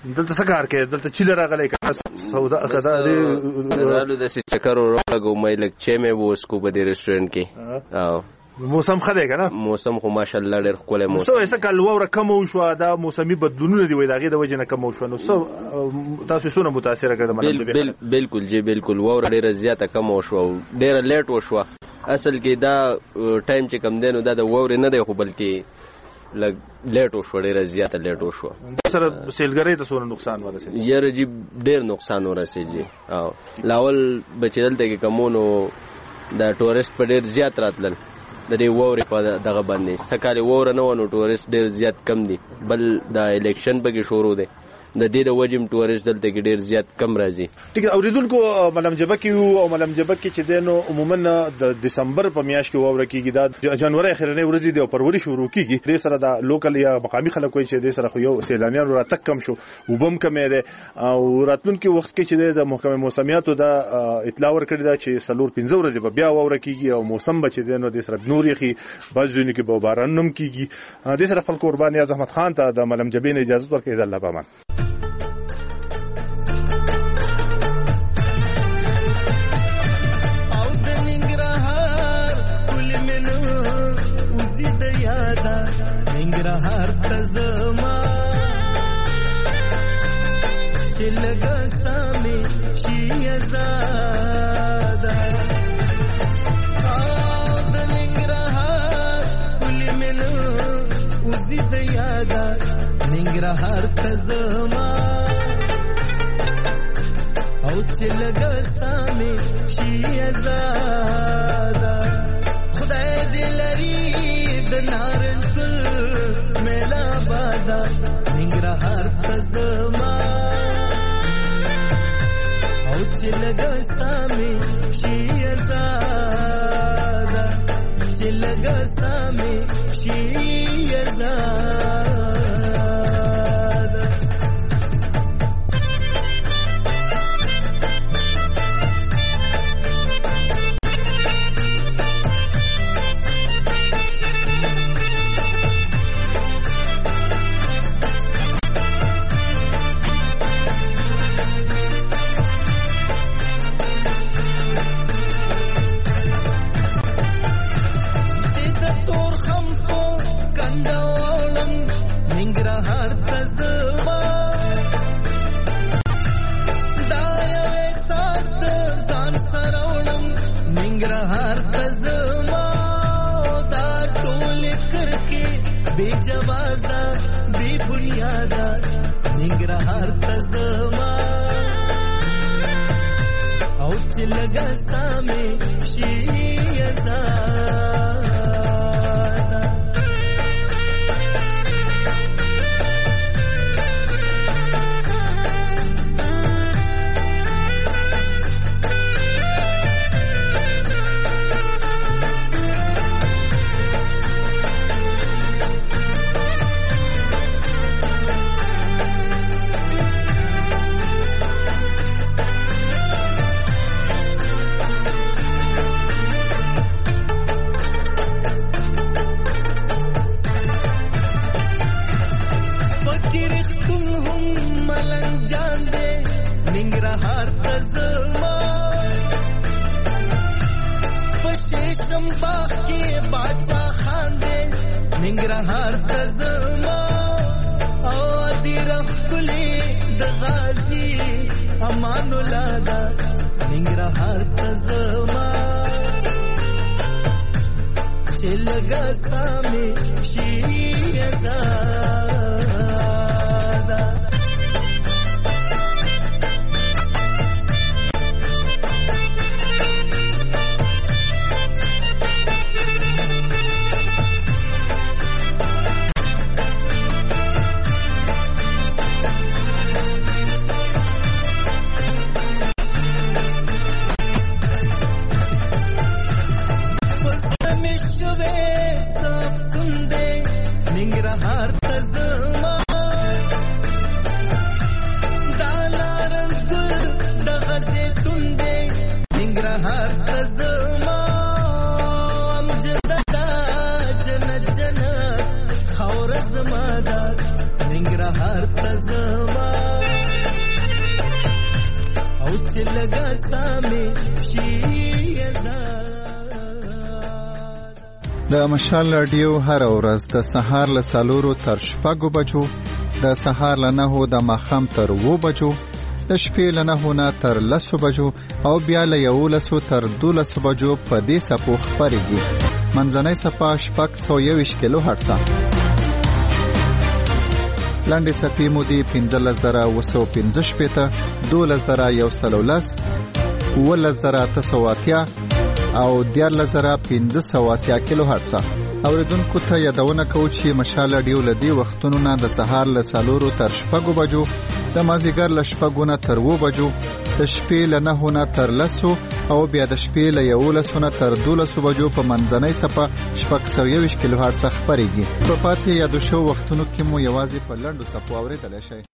دلته څه کار کوي؟ دلته چیل راغلی که سودا کدا دې رالو د چکر ورغو مې لک چې مې ووس کو په دې ریسټورانټ کې. او موسم خدای کنه موسم خو ماشاءالله ډېر ښکلی موسم. سو ایسه کال ووره کم وشو دا موسمي بدلونونه دی وای دغه د وجه نه کم وشو. نو سو تاسو سونه متاثر کړه مطلب؟ بالکل جی بالکل ووره ډېر زیاته کم وشو، ډېر لیټ وشو. اصل کې دا ټایم چې کم دی نو دا د ووره نه دی خو بلکې لګ لیټ وشو، ډېر زیاته لیټ وشو. سره سیلګری ته څونه نقصان ورسېد؟ یاره جی ډېر نقصان ورسېد جی. او لاول بچیدل ته کې کمونو دا ټورست په ډېر زیات راتلل د دې وورې په دغه باندې. سکالي ووره نه و نو ټورست ډېر زیات کم دي. بل دا الیکشن پکې شروع دی د دې د وجم ټورست دلته کې ډېر زیات کم راځي. ټیک اوریدونکو ملم جبه کې یو او ملم جبه کې چې دینو عموما د دسمبر په میاشت کې ووره کېږي، دا جنوري اخرنۍ ورځې دی او فروری شروع کېږي. دې سره د لوکل یا مقامي خلک کوي چې دې سره خو یو سیلانیان راتګ کم شو، وبم کمې ده. او راتلونکي وخت کې چې د محکمه موسمیاتو د اطلاع ورکړې ده چې سلور پنځه ورځې به بیا ووره کېږي او موسم به چې دینو دې سره نور یخي بعضونه کې به باران نم کېږي. دې سره خپل قرباني احمد خان ته د ملم جبې نه اجازه ورکړي. د الله پامان. ننګرهار ته زما چې لږه سامې شي ازاده، او د ننګرهار ښکلې مې نه وځي د یاده. ننګرهار ته زما او چې لږه سامې شي ازاده. خدای دې لري د نارنج میلا بادا ننګرهار ته زما او چې لږه سامې شي ازاده، چې لږه سامې شي ازاده. ننګرهار ته سامي شي د مشال رادیو هر ورځ د سهار له څلورو تر شپږو بجو، د سهار له نهو د ماښام تر اوو بجو، د شپې له نهو نه تر لسو بجو او بیا له یولسو تر دولسو بجو په دې څپو خپرېږي. منځنۍ څپه شپږ سوه یوویشت کیلو هرټزه. لنډې څپې مو دي پنځلس زره اوه سوه پنځه شپېته، دولس زره یو سل لس، اوولس زره اته سوه اتیا او دیارلس زره پنځه سوه اتیا کیلو هرټزه. اوریدونکو ته یادونه کوو چې مشال رادیو له دې وختونو نه د سهار له څلورو تر شپږو بجو، د مازدیګر له شپږو نه تر اوو بجو، د شپې له نهو نه تر لسو او بیا د شپې له یولسو نه تر دولسو بجو په منځنۍ څپه شپږ سوه یوویشت کیلو هرټزه خپرېږي. په پاتې یادو شوو وختونو کې مو یوازې په لنډو څپو اورېدلی شئ.